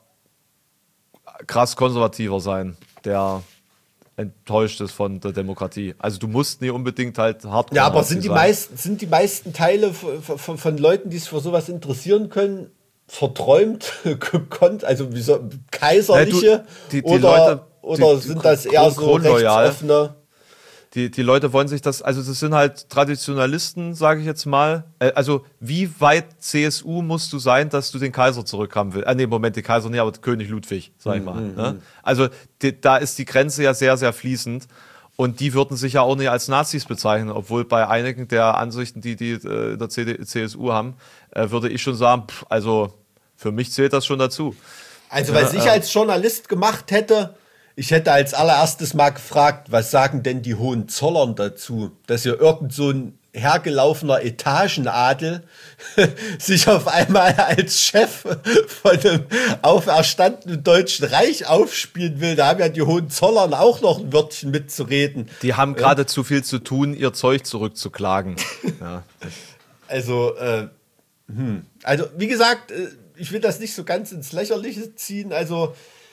krass konservativer sein, der enttäuscht ist von der Demokratie. Also du musst nicht unbedingt halt Hardcore Ja, aber sind die, sein. meisten, sind die meisten Teile von, von, von Leuten, die sich für sowas interessieren können, verträumt, gekonnt, also wie so, kaiserliche Ja, du, die, die oder, Leute, oder die, sind das eher so rechtsoffene? Die, die Leute wollen sich das, also das sind halt Traditionalisten, sage ich jetzt mal. Äh, also wie weit C S U musst du sein, dass du den Kaiser zurückhaben willst? Ah, nee, Moment, den Kaiser nicht, aber König Ludwig, sag ich mal. Mhm. Ne? Also die, da ist die Grenze ja sehr, sehr fließend. Und die würden sich ja auch nicht als Nazis bezeichnen, obwohl bei einigen der Ansichten, die die äh, der C D, C S U haben, äh, würde ich schon sagen, pff, also für mich zählt das schon dazu. Also was ja, ich äh, als Journalist gemacht hätte, ich hätte als allererstes mal gefragt, was sagen denn die Hohenzollern dazu, dass hier irgend so ein hergelaufener Etagenadel sich auf einmal als Chef von einem auferstandenen Deutschen Reich aufspielen will. Da haben ja die Hohenzollern auch noch ein Wörtchen mitzureden. Die haben gerade ja. zu viel zu tun, ihr Zeug zurückzuklagen. Ja. Also, äh, hm. also wie gesagt, ich will das nicht so ganz ins Lächerliche ziehen. Also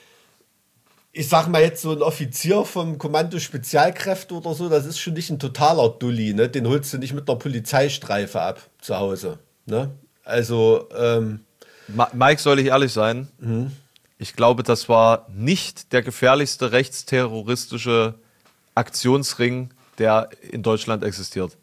ich sag mal jetzt so ein Offizier vom Kommando Spezialkräfte oder so, das ist schon nicht ein totaler Dulli, ne? Den holst du nicht mit einer Polizeistreife ab zu Hause, ne? Also, ähm, Mike, soll ich ehrlich sein? Mhm. Ich glaube, das war nicht der gefährlichste rechtsterroristische Aktionsring, der in Deutschland existiert.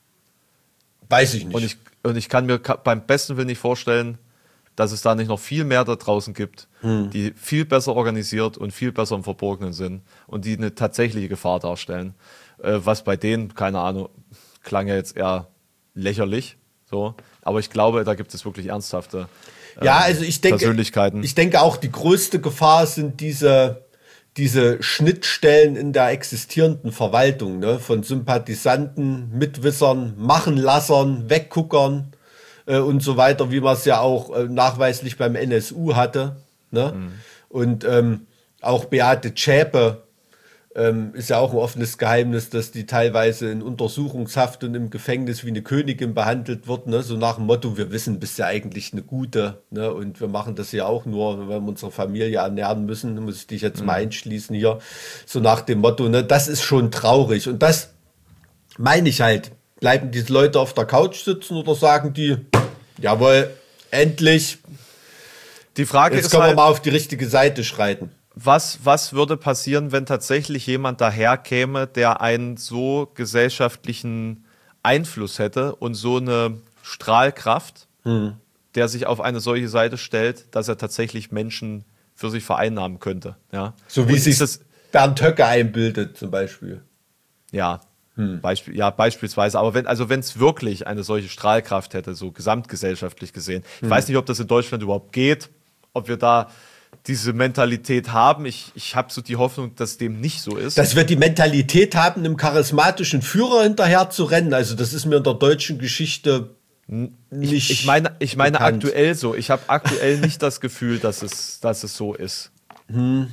Weiß ich nicht. Und ich, und ich kann mir beim besten Willen nicht vorstellen, dass es da nicht noch viel mehr da draußen gibt, hm. die viel besser organisiert und viel besser im Verborgenen sind und die eine tatsächliche Gefahr darstellen. Äh, was bei denen, keine Ahnung, klang ja jetzt eher lächerlich, so. Aber ich glaube, da gibt es wirklich ernsthafte äh, ja, also ich denke, Persönlichkeiten. Ich denke auch, die größte Gefahr sind diese, diese Schnittstellen in der existierenden Verwaltung, ne? Von Sympathisanten, Mitwissern, Machenlassern, Wegguckern und so weiter, wie man es ja auch äh, nachweislich beim N S U hatte. Ne? Mhm. Und ähm, auch Beate Zschäpe ähm, ist ja auch ein offenes Geheimnis, dass die teilweise in Untersuchungshaft und im Gefängnis wie eine Königin behandelt wird. Ne? So nach dem Motto, wir wissen, bist ja eigentlich eine Gute. Ne? Und wir machen das ja auch nur, wenn wir unsere Familie ernähren müssen. Muss ich dich jetzt mhm. mal einschließen hier. So nach dem Motto, ne? Das ist schon traurig. Und das meine ich halt. Bleiben diese Leute auf der Couch sitzen oder sagen die, jawohl, endlich, die Frage jetzt ist können halt, wir mal auf die richtige Seite schreiten. Was, was würde passieren, wenn tatsächlich jemand daherkäme, der einen so gesellschaftlichen Einfluss hätte und so eine Strahlkraft, hm. der sich auf eine solche Seite stellt, dass er tatsächlich Menschen für sich vereinnahmen könnte. Ja? So wie sich das Bernd Höcke einbildet zum Beispiel. Ja, Hm. Beispiel, ja, beispielsweise, aber wenn, also wenn es wirklich eine solche Strahlkraft hätte, so gesamtgesellschaftlich gesehen, ich hm. weiß nicht, ob das in Deutschland überhaupt geht, ob wir da diese Mentalität haben. Ich, ich habe so die Hoffnung, dass dem nicht so ist. Dass wir die Mentalität haben, einem charismatischen Führer hinterher zu rennen, also das ist mir in der deutschen Geschichte nicht Ich, ich meine, ich meine bekannt. aktuell so. Ich habe aktuell nicht das Gefühl, dass es, dass es so ist. Hm.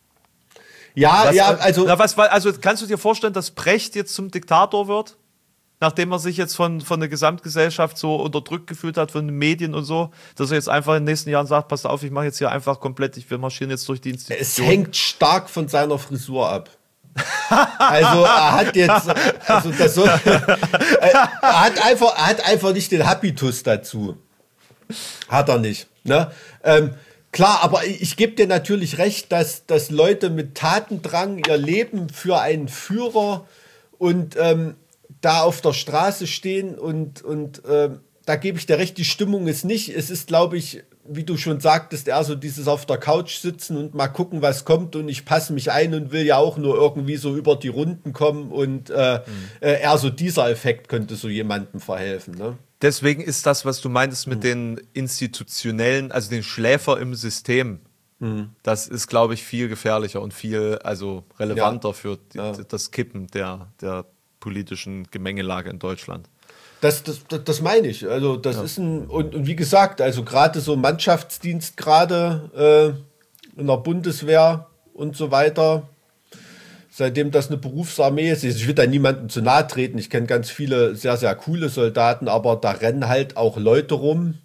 Ja, was, ja, also. Na, was, also kannst du dir vorstellen, dass Brecht jetzt zum Diktator wird? Nachdem er sich jetzt von, von der Gesamtgesellschaft so unterdrückt gefühlt hat, von den Medien und so, dass er jetzt einfach in den nächsten Jahren sagt, pass auf, ich mache jetzt hier einfach komplett, ich will marschieren jetzt durch die Institution. Es hängt stark von seiner Frisur ab. Also er hat jetzt, also das so, er hat einfach, er hat einfach nicht den Habitus dazu. Hat er nicht. Ne? Ähm, Klar, aber ich, ich gebe dir natürlich recht, dass, dass Leute mit Tatendrang ihr Leben für einen Führer und ähm, da auf der Straße stehen und, und ähm, da gebe ich dir recht, die Stimmung ist nicht. Es ist, glaube ich, wie du schon sagtest, eher so dieses auf der Couch sitzen und mal gucken, was kommt und ich passe mich ein und will ja auch nur irgendwie so über die Runden kommen und äh, mhm. äh, eher so dieser Effekt könnte so jemandem verhelfen, ne? Deswegen ist das, was du meintest mit mhm. den institutionellen, also den Schläfer im System, Das ist, glaube ich, viel gefährlicher und viel also relevanter Ja. für die, Ja. das Kippen der, der politischen Gemengelage in Deutschland. Das, das, das, das meine ich. Also das ist ein, und, und wie gesagt, also gerade so Mannschaftsdienst gerade äh, in der Bundeswehr und so weiter, seitdem das eine Berufsarmee ist, ich will da niemandem zu nahe treten, ich kenne ganz viele sehr, sehr coole Soldaten, aber da rennen halt auch Leute rum.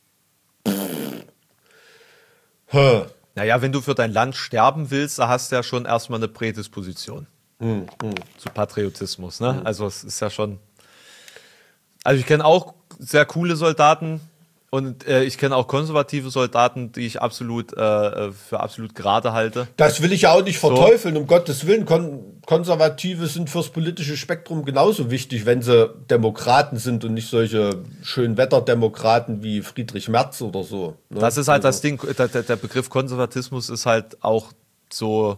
Hä. Naja, wenn du für dein Land sterben willst, da hast du ja schon erstmal eine Prädisposition Hm, hm. zu Patriotismus. Ne? Also es ist ja schon... Also ich kenne auch sehr coole Soldaten und äh, ich kenne auch konservative Soldaten, die ich absolut äh, für absolut gerade halte. Das will ich ja auch nicht verteufeln, um Gottes Willen. Kon Konservative sind fürs politische Spektrum genauso wichtig, wenn sie Demokraten sind und nicht solche Schönwetterdemokraten wie Friedrich Merz oder so. Ne? Das ist halt Also, das Ding, der, der der Begriff Konservatismus ist halt auch so...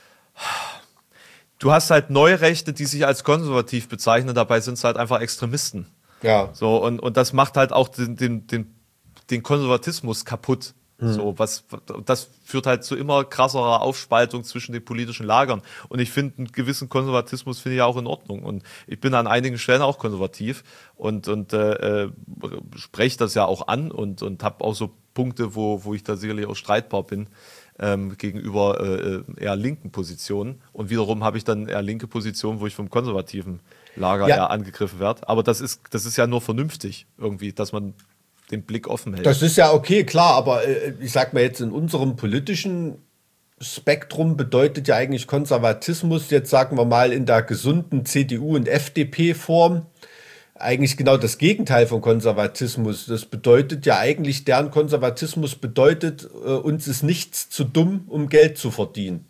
Du hast halt Neurechte, die sich als konservativ bezeichnen, dabei sind es halt einfach Extremisten. Ja. So, und, und das macht halt auch den, den, den, den Konservatismus kaputt. So, was, das führt halt zu immer krasserer Aufspaltung zwischen den politischen Lagern. Und ich finde, einen gewissen Konservatismus finde ich auch in Ordnung. Und ich bin an einigen Stellen auch konservativ und, und äh, äh, spreche das ja auch an und, und habe auch so Punkte, wo, wo ich da sicherlich auch streitbar bin ähm, gegenüber äh, eher linken Positionen. Und wiederum habe ich dann eher linke Positionen, wo ich vom konservativen Lager Ja. eher angegriffen werde. Aber das ist, das ist ja nur vernünftig irgendwie, dass man den Blick offen hält. Das ist ja okay, klar, aber äh, ich sag mal jetzt in unserem politischen Spektrum bedeutet ja eigentlich Konservatismus, jetzt sagen wir mal in der gesunden C D U- und F D P-Form, eigentlich genau das Gegenteil von Konservatismus. Das bedeutet ja eigentlich, deren Konservatismus bedeutet, äh, uns ist nichts zu dumm, um Geld zu verdienen.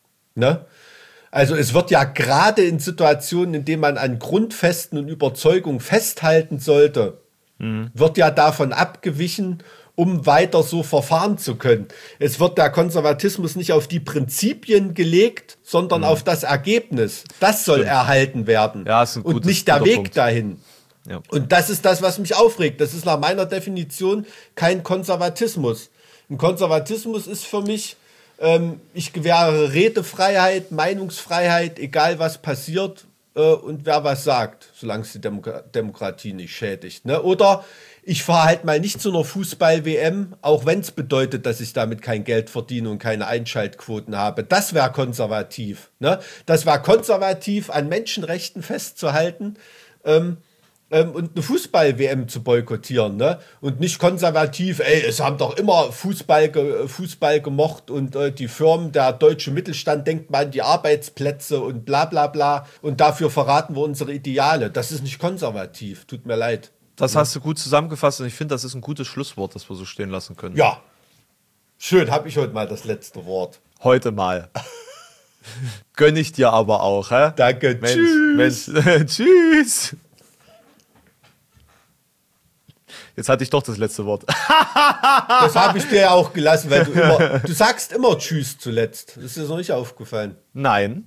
Ne? Also es wird ja gerade in Situationen, in denen man an Grundfesten und Überzeugungen festhalten sollte, wird ja davon abgewichen, um weiter so verfahren zu können. Es wird der Konservatismus nicht auf die Prinzipien gelegt, sondern Mhm. auf das Ergebnis. Das soll Stimmt. erhalten werden Ja, ist ein und gutes- nicht der guter Weg Punkt. dahin. Ja. Und das ist das, was mich aufregt. Das ist nach meiner Definition kein Konservatismus. Ein Konservatismus ist für mich, ähm, ich gewähre Redefreiheit, Meinungsfreiheit, egal was passiert äh, und wer was sagt, solange es die Demokra Demokratie nicht schädigt. Ne? Oder ich fahre halt mal nicht zu einer Fußball-W M, auch wenn es bedeutet, dass ich damit kein Geld verdiene und keine Einschaltquoten habe. Das wäre konservativ. Ne? Das wäre konservativ, an Menschenrechten festzuhalten. Ähm, ähm, und eine Fußball-W M zu boykottieren, ne? Und nicht konservativ, ey, es haben doch immer Fußball, ge Fußball gemocht und äh, die Firmen, der deutsche Mittelstand denkt mal an die Arbeitsplätze und bla bla bla und dafür verraten wir unsere Ideale. Das ist nicht konservativ, tut mir leid. Das hast du gut zusammengefasst und ich finde, das ist ein gutes Schlusswort, das wir so stehen lassen können. Ja, schön, habe ich heute mal das letzte Wort. Heute mal. Gönn ich dir aber auch, hä? Danke, Mensch, tschüss. Mensch, tschüss. Jetzt hatte ich doch das letzte Wort. Das habe ich dir ja auch gelassen, weil du immer, du sagst immer Tschüss zuletzt. Das ist dir noch nicht aufgefallen. Nein.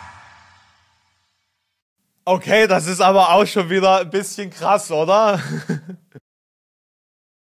Okay, das ist aber auch schon wieder ein bisschen krass, oder?